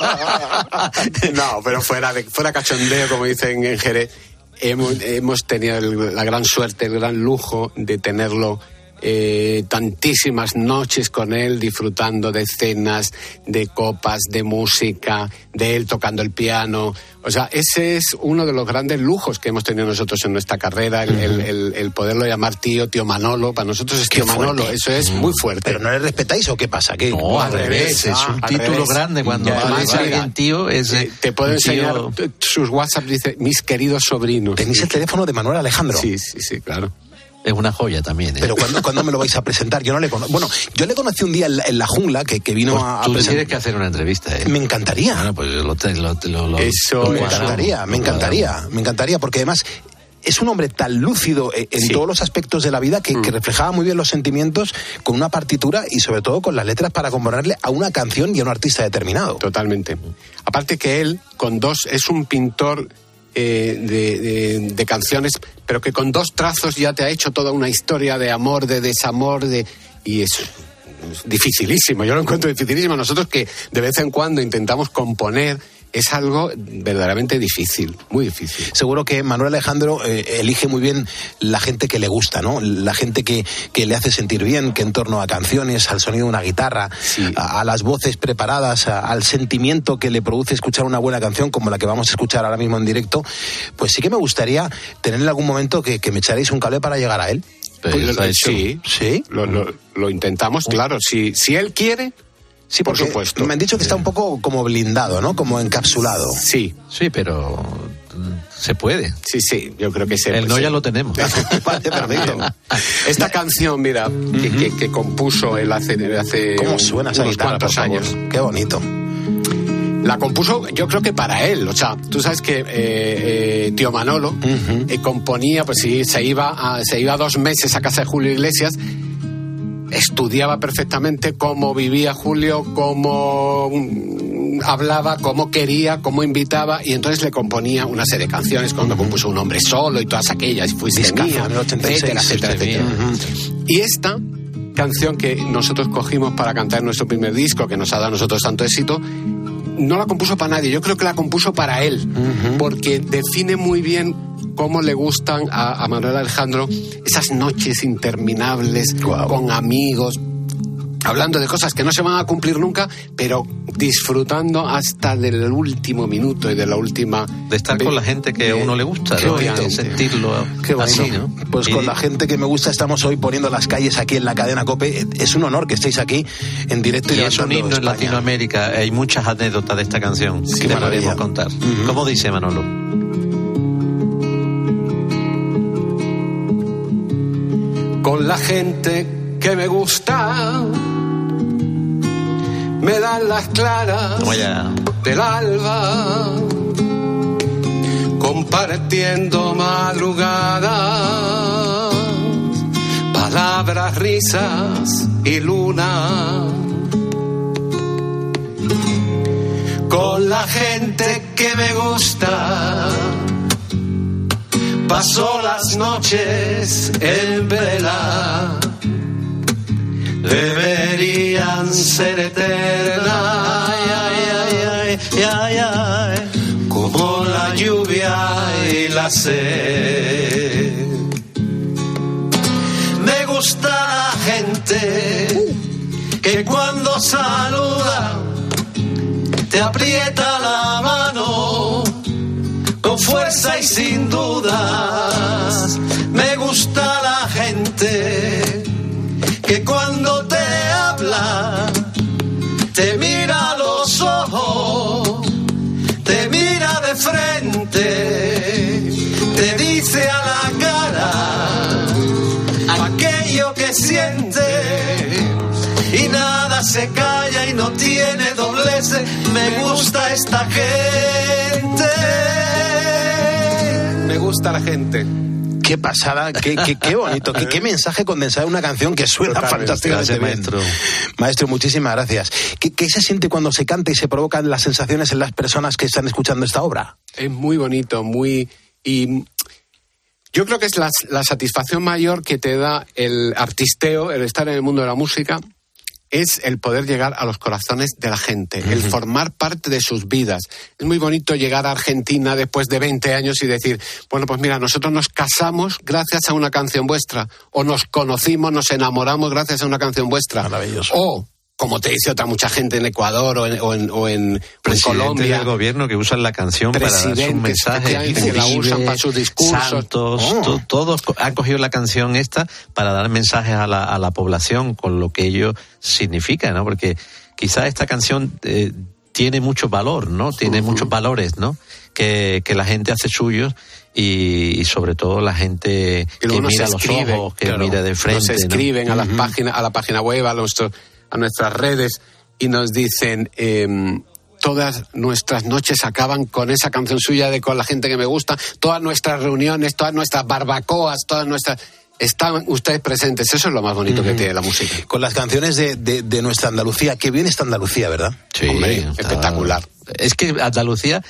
No, pero fuera de fuera cachondeo, como dicen en Jerez, hemos, hemos tenido el, la gran suerte, el gran lujo de tenerlo eh, tantísimas noches con él, disfrutando de cenas, de copas, de música, de él tocando el piano. O sea, ese es uno de los grandes lujos que hemos tenido nosotros en nuestra carrera, el, uh-huh. el, el, el poderlo llamar tío, tío Manolo. Para nosotros es tío Manolo, eso es uh-huh. muy fuerte. ¿Pero no le respetáis o qué pasa? ¿Qué? No, al revés, es un título grande. Cuando además alguien tío es... Te, te puedo enseñar tío... sus WhatsApp, dice, mis queridos sobrinos. ¿Tenéis el teléfono de Manuel Alejandro? Sí, sí, sí, claro. Es una joya también, ¿eh? Pero ¿cuándo, ¿cuándo me lo vais a presentar? Yo no le conozco. Bueno, yo le conocí un día en la, en la jungla que, que vino pues a, a tú presentar. tienes que hacer una entrevista, ¿eh? Me encantaría. Bueno, pues lo, lo, lo, lo, Eso lo me encantaría, me encantaría, me encantaría, porque además es un hombre tan lúcido en sí. todos los aspectos de la vida que, mm. que reflejaba muy bien los sentimientos con una partitura y sobre todo con las letras para componerle a una canción y a un artista determinado. Totalmente. Aparte que él, con dos, es un pintor... Eh, de, de, de canciones, pero que con dos trazos ya te ha hecho toda una historia de amor, de desamor, de y es, es dificilísimo, yo lo encuentro dificilísimo. Nosotros que de vez en cuando intentamos componer es algo verdaderamente difícil, muy difícil. Seguro que Manuel Alejandro eh, elige muy bien la gente que le gusta, ¿no? La gente que, que le hace sentir bien, que en torno a canciones, al sonido de una guitarra, sí. a, a las voces preparadas, a, al sentimiento que le produce escuchar una buena canción como la que vamos a escuchar ahora mismo en directo, pues sí que me gustaría tener en algún momento que, que me echaréis un cable para llegar a él. Pues, pues, sí, sí. Lo, lo, lo intentamos, claro. Si, si él quiere... Sí, por supuesto. Me han dicho que está un poco como blindado, ¿no? Como encapsulado. Sí. Sí, pero se puede. Sí, sí, yo creo que se El no se... ya lo tenemos. Vale, perfecto. Esta canción, mira, uh-huh. que, que, que compuso él hace, hace ¿Cómo suena esa unos guitarra, cuantos años. Qué bonito. La compuso, yo creo que para él. O sea, tú sabes que eh, eh, tío Manolo uh-huh. eh, componía, pues sí, se iba, a, se iba dos meses a casa de Julio Iglesias. Estudiaba perfectamente cómo vivía Julio, cómo hablaba, cómo quería, cómo invitaba, y entonces le componía una serie de canciones cuando uh-huh. compuso Un hombre solo y todas aquellas, y fuiste mía, en el ochenta y seis, etcétera, etcétera, etcétera. Uh-huh. Y esta canción que nosotros cogimos para cantar en nuestro primer disco, que nos ha dado a nosotros tanto éxito, no la compuso para nadie, yo creo que la compuso para él, uh-huh. porque define muy bien cómo le gustan a, a Manuel Alejandro esas noches interminables wow. con amigos, hablando de cosas que no se van a cumplir nunca, pero disfrutando hasta del último minuto y de la última... De estar con la gente que a uno le gusta, ¿no? Y sentirlo Qué bueno. así, ¿no? Pues y... con la gente que me gusta estamos hoy poniendo las calles aquí en la cadena COPE. Es un honor que estéis aquí en directo. Y, y es un himno España. En Latinoamérica. Hay muchas anécdotas de esta canción sí, que te maravilla. podemos contar. Uh-huh. ¿Cómo dice Manolo? Con la gente que me gusta me dan las claras del alba, compartiendo madrugadas, palabras, risas y luna. Con la gente que me gusta paso las noches en vela, deberían ser eternas, ay, ay, ay, ay, ay, como la lluvia y la sed. Me gusta la gente que cuando saluda te aprieta la mano con fuerza y sin dudas. Me gusta la gente que cuando te habla te mira a los ojos, te mira de frente, te dice a la cara aquello que siente, y nada se calla y no tiene dobleces. Me gusta esta gente, me gusta la gente. Qué pasada, qué, qué, qué bonito, qué, qué mensaje condensado en una canción que suena fantásticamente bien. Maestro. Maestro, muchísimas gracias. ¿Qué, ¿Qué se siente cuando se canta y se provocan las sensaciones en las personas que están escuchando esta obra? Es muy bonito, muy... y yo creo que es la, la satisfacción mayor que te da el artisteo, el estar en el mundo de la música, es el poder llegar a los corazones de la gente, uh-huh. el formar parte de sus vidas. Es muy bonito llegar a Argentina después de veinte años y decir, bueno, pues mira, nosotros nos casamos gracias a una canción vuestra, o nos conocimos, nos enamoramos gracias a una canción vuestra. Maravilloso. O, como te dice otra mucha gente en Ecuador o en, o en, o en, en Colombia. Del gobierno que usan la canción para dar sus mensajes. Que la usan para sus discursos. Santos, oh. to, todos han cogido la canción esta para dar mensajes a la, a la población con lo que ello significa, ¿no? Porque quizás esta canción eh, tiene mucho valor, ¿no? Tiene uh-huh. muchos valores, ¿no? Que, que la gente hace suyos. Y, y sobre todo la gente que mira a los ojos, que claro, mira de frente. Nos escriben ¿no? a, uh-huh. las páginas, a la página web, a, nuestro, a nuestras redes, y nos dicen, eh, todas nuestras noches acaban con esa canción suya de Con la gente que me gusta, todas nuestras reuniones, todas nuestras barbacoas, todas nuestras... Están ustedes presentes, eso es lo más bonito uh-huh. que tiene la música. Con las canciones de, de, de nuestra Andalucía, qué bien está Andalucía, ¿verdad? Sí, hombre, está... espectacular. Es que Andalucía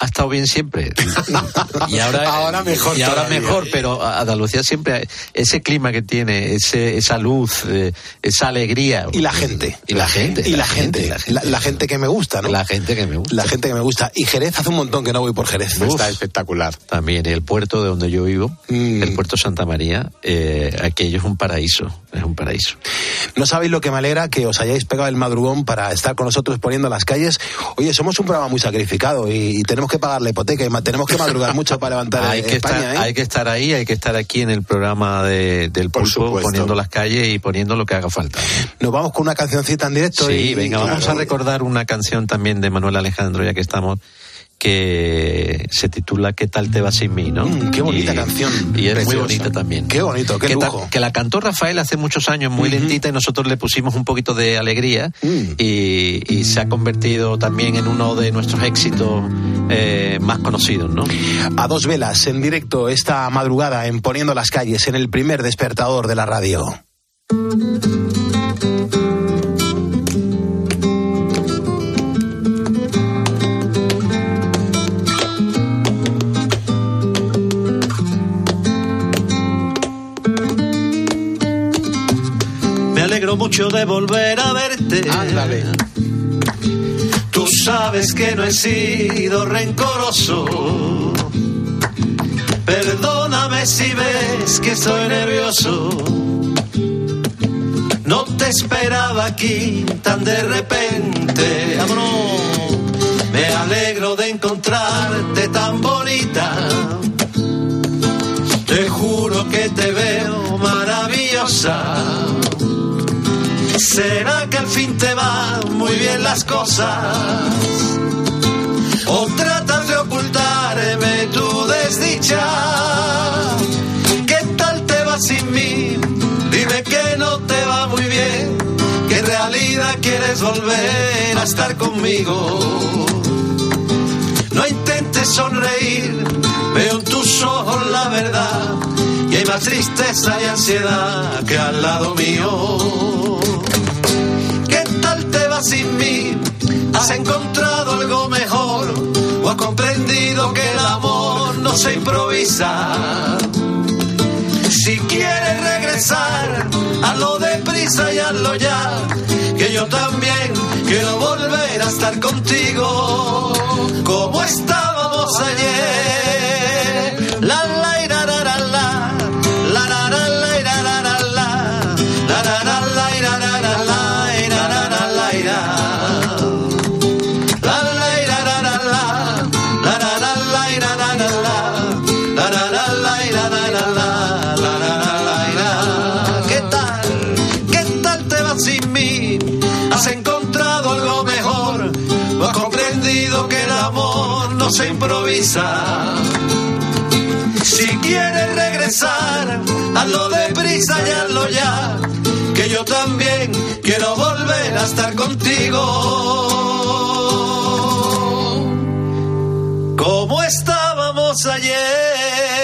ha estado bien siempre. Y ahora, ahora mejor. Y ahora todavía. mejor, pero Andalucía siempre, ese clima que tiene, ese, esa luz, eh, esa alegría. Y la gente. Y la gente. Y la, la gente. gente. La, la gente que me gusta, ¿no? La gente que me gusta. La gente que me gusta. Y Jerez, hace un montón que no voy por Jerez. Uf, está espectacular. También el puerto de donde yo vivo, mm. el puerto Santa María, eh, aquello es un paraíso. Es un paraíso. No sabéis lo que me alegra que os hayáis pegado el madrugón para estar con nosotros poniendo las calles. Oye, somos un programa muy sacrificado y, y tenemos que pagar la hipoteca y tenemos que madrugar mucho para levantar hay que España. Estar, ¿eh? Hay que estar ahí, hay que estar aquí en el programa de, del Pulpo, poniendo las calles y poniendo lo que haga falta. Nos vamos con una cancioncita en directo. Sí, y, venga, claro. Vamos a recordar una canción también de Manuel Alejandro, ya que estamos, que se titula ¿Qué tal te va sin mí?, ¿no? Mm, qué bonita y, canción. Y es preciosa. muy bonita también. Qué bonito, qué que, lujo. Ta, que la cantó Rafael hace muchos años, muy uh-huh. lentita, y nosotros le pusimos un poquito de alegría mm. y, y se ha convertido también en uno de nuestros éxitos eh, más conocidos, ¿no? A dos velas, en directo, esta madrugada, en Poniendo las Calles, en el primer despertador de la radio. Me alegro mucho de volver a verte. Ándale. Tú sabes que no he sido rencoroso. Perdóname si ves que estoy nervioso. No te esperaba aquí tan de repente. Vámonos. Me alegro de encontrarte tan bonita. Te juro que te veo maravillosa. ¿Será que al fin te van muy bien las cosas? ¿O tratas de ocultarme tu desdicha? ¿Qué tal te va sin mí? Dime que no te va muy bien, que en realidad quieres volver a estar conmigo. No intentes sonreír, veo en tus ojos la verdad, y hay más tristeza y ansiedad que al lado mío. ¿Qué tal te va sin mí? ¿Has encontrado algo mejor? ¿O has comprendido que el amor no se improvisa? Si quieres regresar, hazlo deprisa y hazlo ya, que yo también quiero volver a estar contigo, como estábamos ayer. La la ira ra ra la, la la la la ira ra ra la, la la la la ira ra ra la, ira ra ra la ira. La la ira ra ra la, la la la la ira ra ra la, la la la la ira ra ra la, la la la la ira. ¿Qué tal? ¿Qué tal te va sin mí? ¿Has encontrado algo mejor? ¿O has comprendido que el amor no se improvisa? Si quieres regresar, hazlo deprisa y hazlo ya, que yo también quiero volver a estar contigo, como estábamos ayer.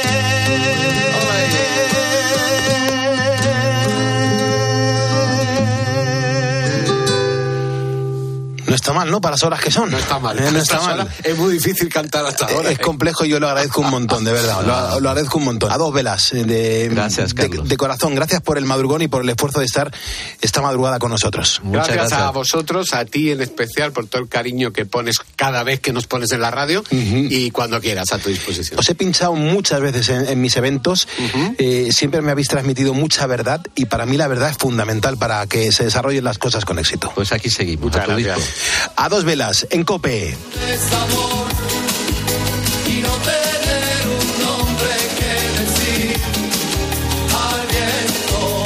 No está mal, ¿no? Para las horas que son. No está mal. Eh, no está mal. Horas, es muy difícil cantar hasta ahora. Es complejo y yo lo agradezco un montón, de verdad. Lo, lo agradezco un montón. A dos velas. De, gracias, Carlos. De, de corazón. Gracias por el madrugón y por el esfuerzo de estar esta madrugada con nosotros. Muchas gracias, gracias a vosotros, a ti en especial, por todo el cariño que pones cada vez que nos pones en la radio uh-huh. y cuando quieras, a tu disposición. Os he pinchado muchas veces en, en mis eventos. Uh-huh. Eh, siempre me habéis transmitido mucha verdad y para mí la verdad es fundamental para que se desarrollen las cosas con éxito. Pues aquí seguimos. Muchas a gracias. A dos velas. En COPE. Y no tener un nombre que decir al viento.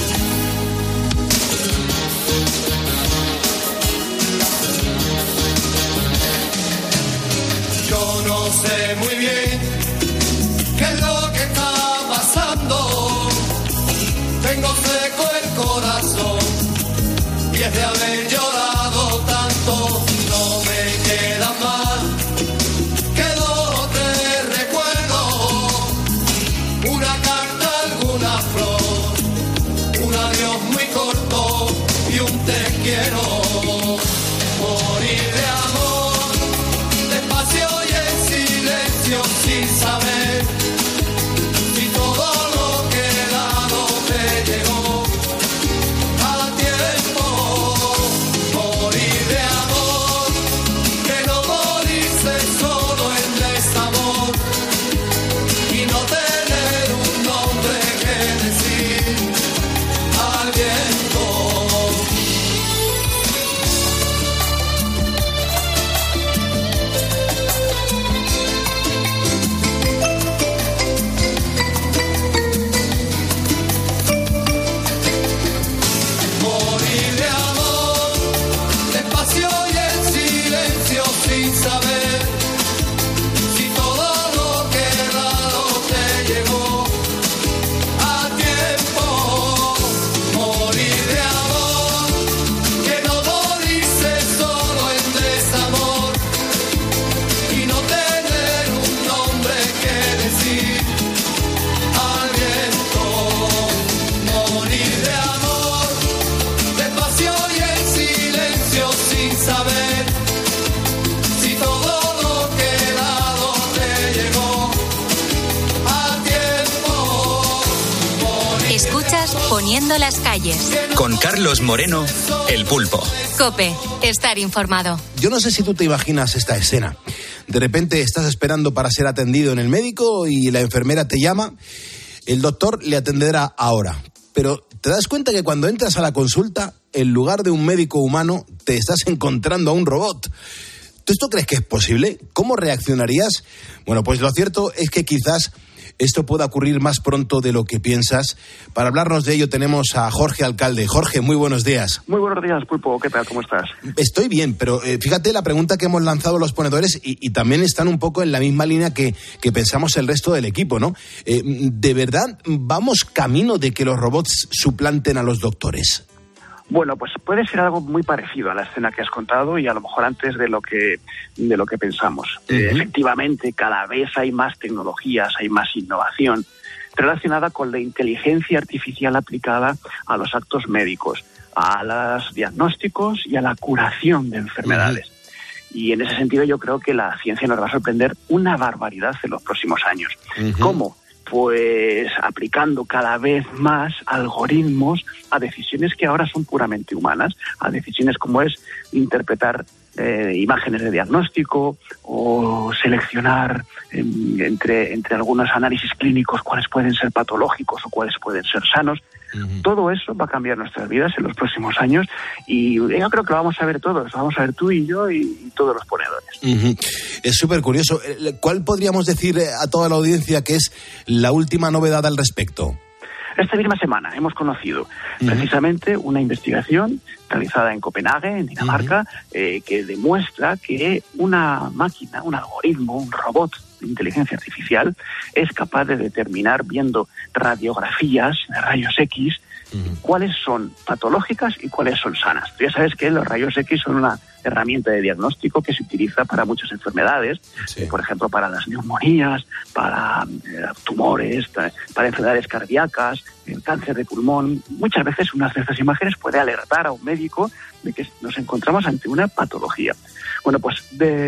Yo no sé muy bien qué es lo que está pasando. Tengo seco el corazón y es de haber llorado tanto. No me queda más que dos o tres recuerdos, una carta, alguna flor, un adiós muy corto y un te quiero. Morir de amor, despacio y en Si todo lo que he dado te llegó a tiempo. Escuchas Poniendo las calles. Con Carlos Moreno, El Pulpo. COPE, estar informado. Yo no sé si tú te imaginas esta escena. De repente estás esperando para ser atendido en el médico y la enfermera te llama. El doctor le atenderá ahora. Pero te das cuenta que cuando entras a la consulta, en lugar de un médico humano, te estás encontrando a un robot. ¿Tú esto crees que es posible? ¿Cómo reaccionarías? Bueno, pues lo cierto es que quizás esto pueda ocurrir más pronto de lo que piensas. Para hablarnos de ello tenemos a Jorge Alcalde. Jorge, muy buenos días. Muy buenos días, Pulpo. ¿Qué tal? ¿Cómo estás? Estoy bien, pero eh, fíjate la pregunta que hemos lanzado los ponedores y, y también están un poco en la misma línea que, que pensamos el resto del equipo, ¿no? Eh, ¿De verdad vamos camino de que los robots suplanten a los doctores? Bueno, pues puede ser algo muy parecido a la escena que has contado y a lo mejor antes de lo que de lo que pensamos. Uh-huh. Eh, efectivamente, cada vez hay más tecnologías, hay más innovación relacionada con la inteligencia artificial aplicada a los actos médicos, a los diagnósticos y a la curación de enfermedades. Uh-huh. Y en ese sentido yo creo que la ciencia nos va a sorprender una barbaridad en los próximos años. Uh-huh. ¿Cómo? Pues aplicando cada vez más algoritmos a decisiones que ahora son puramente humanas, a decisiones como es interpretar eh, imágenes de diagnóstico o seleccionar eh, entre, entre algunos análisis clínicos cuáles pueden ser patológicos o cuáles pueden ser sanos. Uh-huh. Todo eso va a cambiar nuestras vidas en los próximos años y yo creo que lo vamos a ver todos, lo vamos a ver tú y yo y, y todos los ponedores. Uh-huh. Es súper curioso. ¿Cuál podríamos decir a toda la audiencia que es la última novedad al respecto? Esta misma semana hemos conocido uh-huh. precisamente una investigación realizada en Copenhague, en Dinamarca, uh-huh. eh, que demuestra que una máquina, un algoritmo, un robot de inteligencia artificial es capaz de determinar, viendo radiografías de rayos X, uh-huh. cuáles son patológicas y cuáles son sanas. Tú ya sabes que los rayos X son una herramienta de diagnóstico que se utiliza para muchas enfermedades, sí. por ejemplo, para las neumonías, para eh, tumores, para, para enfermedades cardíacas, el cáncer de pulmón. Muchas veces una de estas imágenes puede alertar a un médico de que nos encontramos ante una patología. Bueno, pues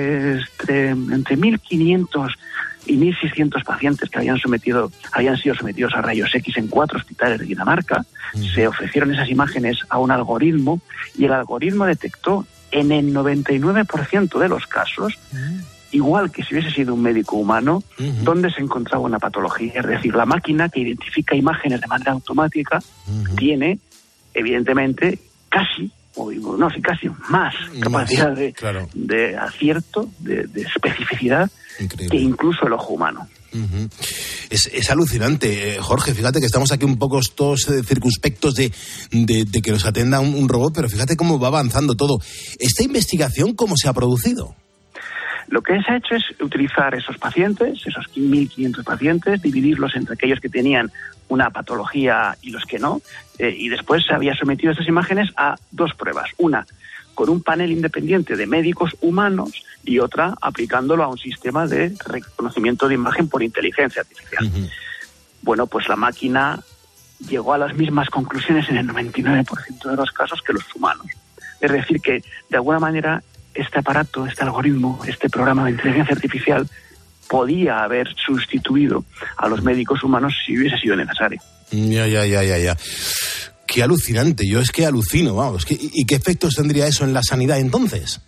desde entre mil quinientos y mil seiscientos pacientes que habían sometido, habían sido sometidos a rayos X en cuatro hospitales de Dinamarca, uh-huh. se ofrecieron esas imágenes a un algoritmo y el algoritmo detectó en el noventa y nueve por ciento de los casos, uh-huh. igual que si hubiese sido un médico humano, uh-huh. donde se encontraba una patología. Es decir, la máquina que identifica imágenes de manera automática uh-huh. tiene, evidentemente, casi, o no, sí, casi más, más capacidad de, claro. de acierto, de, de especificidad, increíble, que incluso el ojo humano. Uh-huh. Es, es alucinante, Jorge. Fíjate que estamos aquí un poco todos eh, circunspectos de, de, de que nos atenda un, un robot, pero fíjate cómo va avanzando todo. ¿Esta investigación cómo se ha producido? Lo que se ha hecho es utilizar esos pacientes, esos mil quinientos pacientes, dividirlos entre aquellos que tenían una patología y los que no, eh, y después se había sometido estas imágenes a dos pruebas. Una, con un panel independiente de médicos humanos y otra aplicándolo a un sistema de reconocimiento de imagen por inteligencia artificial. Uh-huh. Bueno, pues la máquina llegó a las mismas conclusiones en el noventa y nueve por ciento de los casos que los humanos. Es decir, que de alguna manera este aparato, este algoritmo, este programa de inteligencia artificial podía haber sustituido a los médicos humanos si hubiese sido necesario. Ya, ya, ya, ya, ya. Qué alucinante, yo es que alucino, vamos. ¿Y qué efectos tendría eso en la sanidad entonces?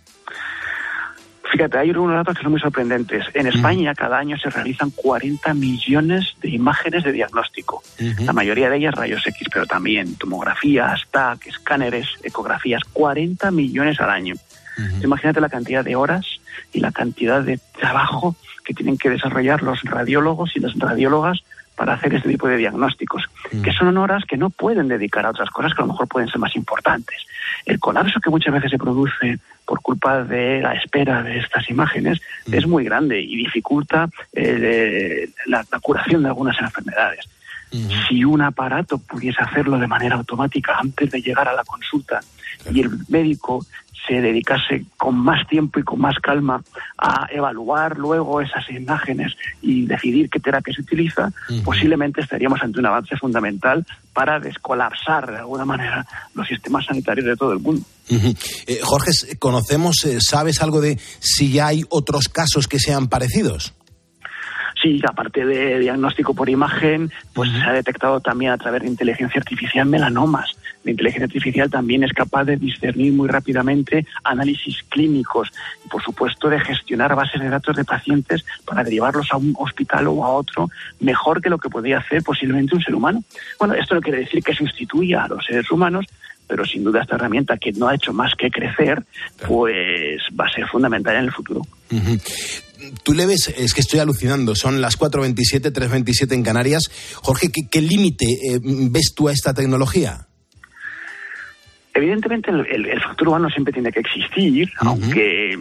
Fíjate, hay unos datos que son muy sorprendentes. En España uh-huh. cada año se realizan cuarenta millones de imágenes de diagnóstico. Uh-huh. La mayoría de ellas rayos X, pero también tomografías, T A C, escáneres, ecografías. cuarenta millones al año. Uh-huh. Imagínate la cantidad de horas y la cantidad de trabajo que tienen que desarrollar los radiólogos y las radiólogas para hacer este tipo de diagnósticos, mm. que son horas que no pueden dedicar a otras cosas que a lo mejor pueden ser más importantes. El colapso que muchas veces se produce por culpa de la espera de estas imágenes mm. es muy grande y dificulta eh, la, la curación de algunas enfermedades. Mm. Si un aparato pudiese hacerlo de manera automática antes de llegar a la consulta y el médico se dedicase con más tiempo y con más calma a evaluar luego esas imágenes y decidir qué terapia se utiliza, uh-huh. posiblemente estaríamos ante un avance fundamental para descolapsar de alguna manera los sistemas sanitarios de todo el mundo. Uh-huh. Eh, Jorge, ¿conocemos, eh, sabes algo de si ya hay otros casos que sean parecidos? Sí, aparte de diagnóstico por imagen, pues se ha detectado también a través de inteligencia artificial melanomas. La inteligencia artificial también es capaz de discernir muy rápidamente análisis clínicos y, por supuesto, de gestionar bases de datos de pacientes para derivarlos a un hospital o a otro mejor que lo que podría hacer posiblemente un ser humano. Bueno, esto no quiere decir que sustituya a los seres humanos, pero sin duda esta herramienta, que no ha hecho más que crecer, pues va a ser fundamental en el futuro. Uh-huh. Tú le ves, es que estoy alucinando, son las cuatro veintisiete, tres veintisiete en Canarias. Jorge, ¿qué, qué límite eh, ves tú a esta tecnología? Evidentemente el, el, el factor humano siempre tiene que existir, uh-huh. aunque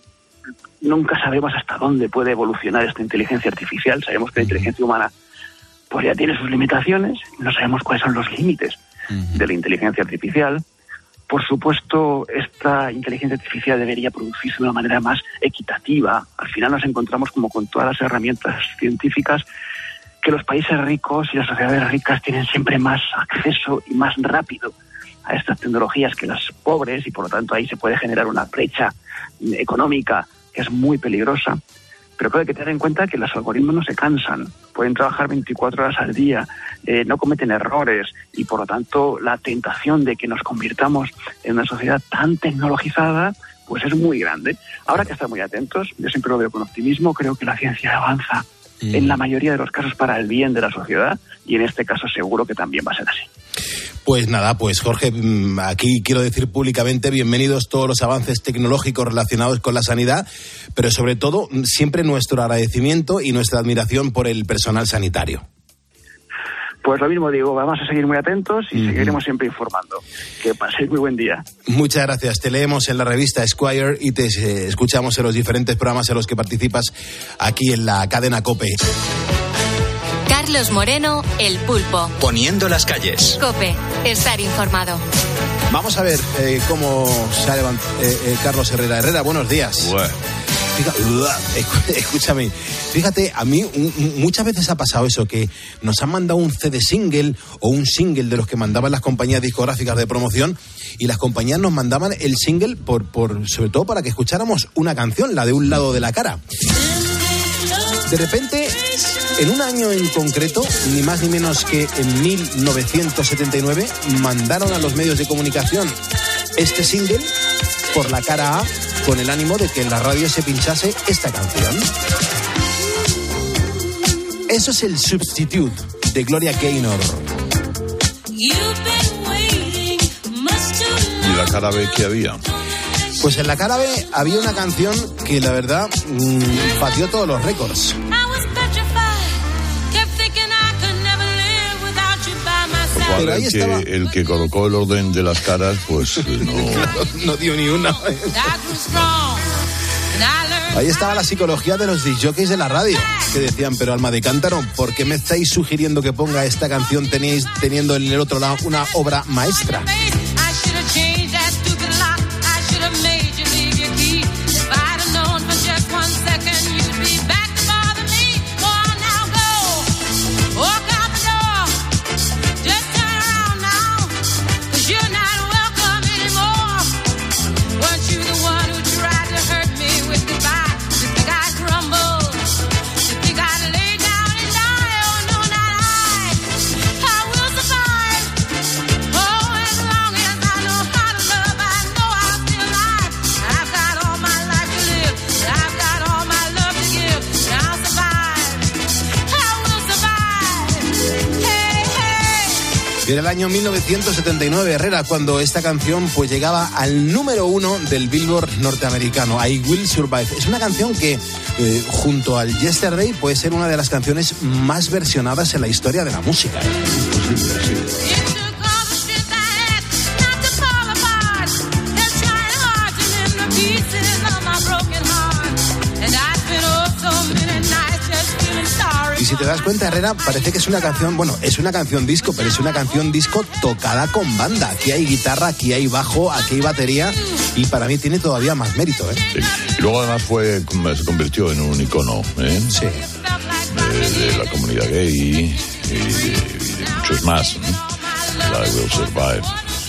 nunca sabemos hasta dónde puede evolucionar esta inteligencia artificial. Sabemos que la inteligencia humana pues ya tiene sus limitaciones, no sabemos cuáles son los límites uh-huh. de la inteligencia artificial. Por supuesto, esta inteligencia artificial debería producirse de una manera más equitativa. Al final nos encontramos como con todas las herramientas científicas que los países ricos y las sociedades ricas tienen siempre más acceso y más rápido a estas tecnologías que las pobres, y por lo tanto ahí se puede generar una brecha económica que es muy peligrosa. Pero hay que tener en cuenta que los algoritmos no se cansan, pueden trabajar veinticuatro horas al día, eh, no cometen errores, y por lo tanto la tentación de que nos convirtamos en una sociedad tan tecnologizada pues es muy grande. Ahora que estar muy atentos, yo siempre lo veo con optimismo, creo que la ciencia avanza mm. en la mayoría de los casos para el bien de la sociedad, y en este caso seguro que también va a ser así. Pues nada, pues Jorge, aquí quiero decir públicamente bienvenidos todos los avances tecnológicos relacionados con la sanidad, pero sobre todo siempre nuestro agradecimiento y nuestra admiración por el personal sanitario. Pues lo mismo digo, vamos a seguir muy atentos y uh-huh. seguiremos siempre informando. Que paséis muy buen día. Muchas gracias. Te leemos en la revista Esquire y te eh, escuchamos en los diferentes programas en los que participas aquí en la cadena COPE. Carlos Moreno, El Pulpo. Poniendo las calles. COPE, estar informado. Vamos a ver eh, cómo se ha levantado eh, eh, Carlos Herrera. Herrera, buenos días. Bueno. Escúchame, fíjate, a mí muchas veces ha pasado eso, que nos han mandado un C D single o un single de los que mandaban las compañías discográficas de promoción, y las compañías nos mandaban el single por, por sobre todo para que escucháramos una canción, la de Un lado de la cara. De repente, en un año en concreto, ni más ni menos que en mil novecientos setenta y nueve, mandaron a los medios de comunicación este single por la cara A, con el ánimo de que en la radio se pinchase esta canción. Eso es el Substitute, de Gloria Gaynor. ¿Y la cara B qué había? Pues en la cara B había una canción que la verdad mmm, batió todos los récords. Pero ahí el, que, estaba... el que colocó el orden de las caras, pues no... no dio ni una. Ahí estaba la psicología de los discjockeys de la radio, que decían, pero alma de cántaro, ¿por qué me estáis sugiriendo que ponga esta canción tenéis, teniendo en el otro lado una obra maestra? Era el año mil novecientos setenta y nueve, Herrera, cuando esta canción pues llegaba al número uno del Billboard norteamericano, I Will Survive. Es una canción que, eh, junto al Yesterday, puede ser una de las canciones más versionadas en la historia de la música. Imposible, sí. si te das cuenta, Herrera, parece que es una canción, bueno, es una canción disco, pero es una canción disco tocada con banda. Aquí hay guitarra, aquí hay bajo, aquí hay batería, y para mí tiene todavía más mérito, ¿eh? Sí. Y luego además fue, se convirtió en un icono, ¿eh? Sí. De, de la comunidad gay y de, y de muchos más, ¿eh? I Will Survive.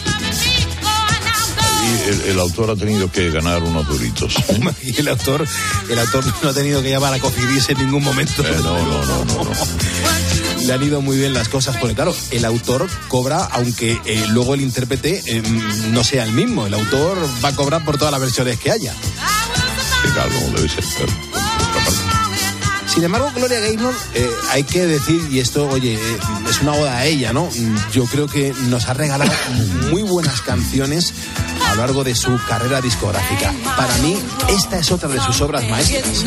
El, el autor ha tenido que ganar unos duritos, ¿eh? Y el autor, el autor no ha tenido que llamar a Cofidis en ningún momento. Eh, no, no, no, no, no. Le han ido muy bien las cosas, porque claro, el autor cobra, aunque eh, luego el intérprete eh, no sea el mismo. El autor va a cobrar por todas las versiones que haya. Sí, claro, debe ser, pero por otra parte. Sin embargo, Gloria Gaynor, eh, hay que decir, y esto, oye, eh, es una oda a ella, ¿no? Yo creo que nos ha regalado muy buenas canciones a lo largo de su carrera discográfica. Para mí, esta es otra de sus obras maestras.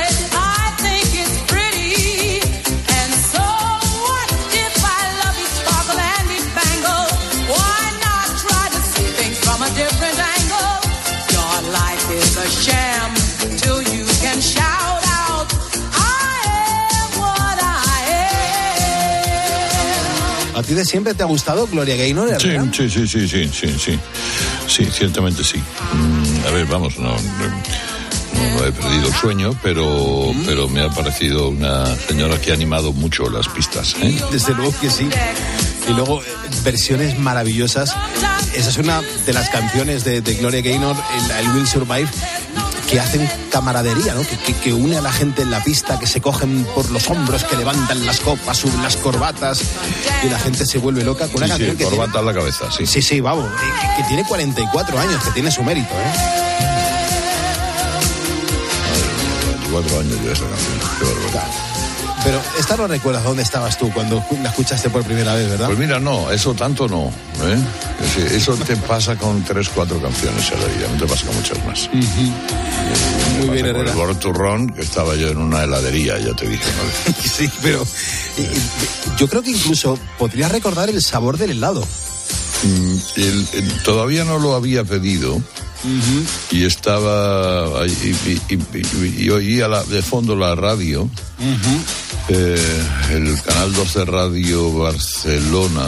¿A ti de siempre te ha gustado Gloria Gaynor? Sí, sí, sí, sí, sí, sí, sí, sí, ciertamente sí. Mm, a ver, vamos, no, no, no he perdido el sueño, pero, mm. pero me ha parecido una señora que ha animado mucho las pistas, ¿eh? Desde luego que sí. Y luego, versiones maravillosas. Esa es una de las canciones de, de Gloria Gaynor, el I Will Survive, que hacen camaradería, ¿no? Que, que, que une a la gente en la pista, que se cogen por los hombros, que levantan las copas, suben las corbatas, y la gente se vuelve loca con una sí, canción sí, que corbata tiene... en la cabeza, sí. Sí, sí, vamos, que, que tiene cuarenta y cuatro años, que tiene su mérito, ¿eh? veinticuatro años ya esa canción, qué barbaridad. Pero esta no recuerdas dónde estabas tú cuando la escuchaste por primera vez, ¿verdad? Pues mira, no, eso tanto no, ¿eh? Eso te pasa con tres, cuatro canciones a la vida, no te pasa con muchas más. Uh-huh. Muy bien, Herrera. El Born to Run, que estaba yo en una heladería, ya te dije una vez. Sí, pero yo creo que incluso podrías recordar el sabor del helado. Mm, el, el, todavía no lo había pedido. Uh-huh. Y estaba ahí, y, y, y, y oía la, de fondo la radio, uh-huh. eh, el canal dos de Radio Barcelona,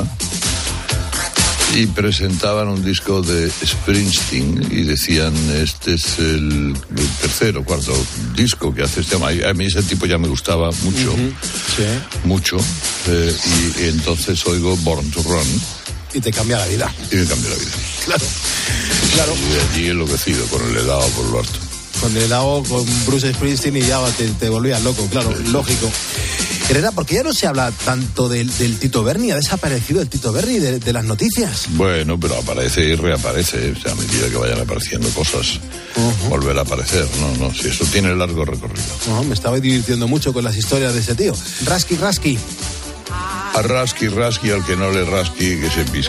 y presentaban un disco de Springsteen y decían, este es el, el tercer o cuarto disco que hace este tema. A mí ese tipo ya me gustaba mucho, uh-huh. sí. mucho, eh, y, y entonces oigo Born to Run. Y te cambia la vida. Y me cambia la vida. Claro, claro. Y de allí enloquecido, con el helado por lo harto. Con el helado, con Bruce Springsteen, y ya te, te volvías loco, claro, sí, lógico. Herrera, ¿por qué ya no se habla tanto del, del Tito Berni? ¿Ha desaparecido el Tito Berni de, de las noticias? Bueno, pero aparece y reaparece. O sea, a medida que vayan apareciendo cosas, uh-huh. volverá a aparecer. No, no, si eso tiene largo recorrido. Uh-huh, me estaba divirtiendo mucho con las historias de ese tío. Rasky, Rasky. A rasqui, rasqui, al que no le rasqui, que se pisqui.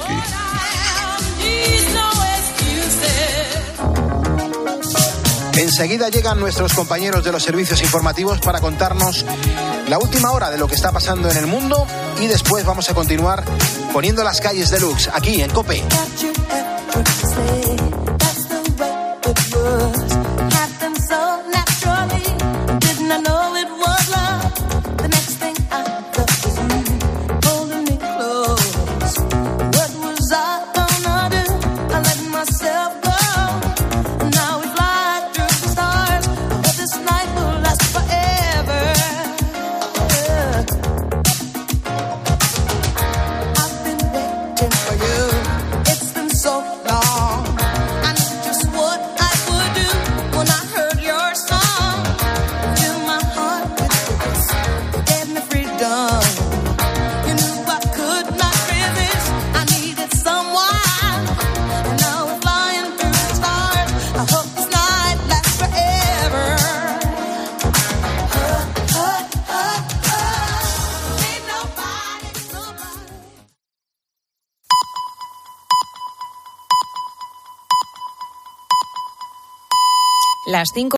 Enseguida llegan nuestros compañeros de los servicios informativos para contarnos la última hora de lo que está pasando en el mundo, y después vamos a continuar poniendo las calles deluxe aquí en COPE. Las cinco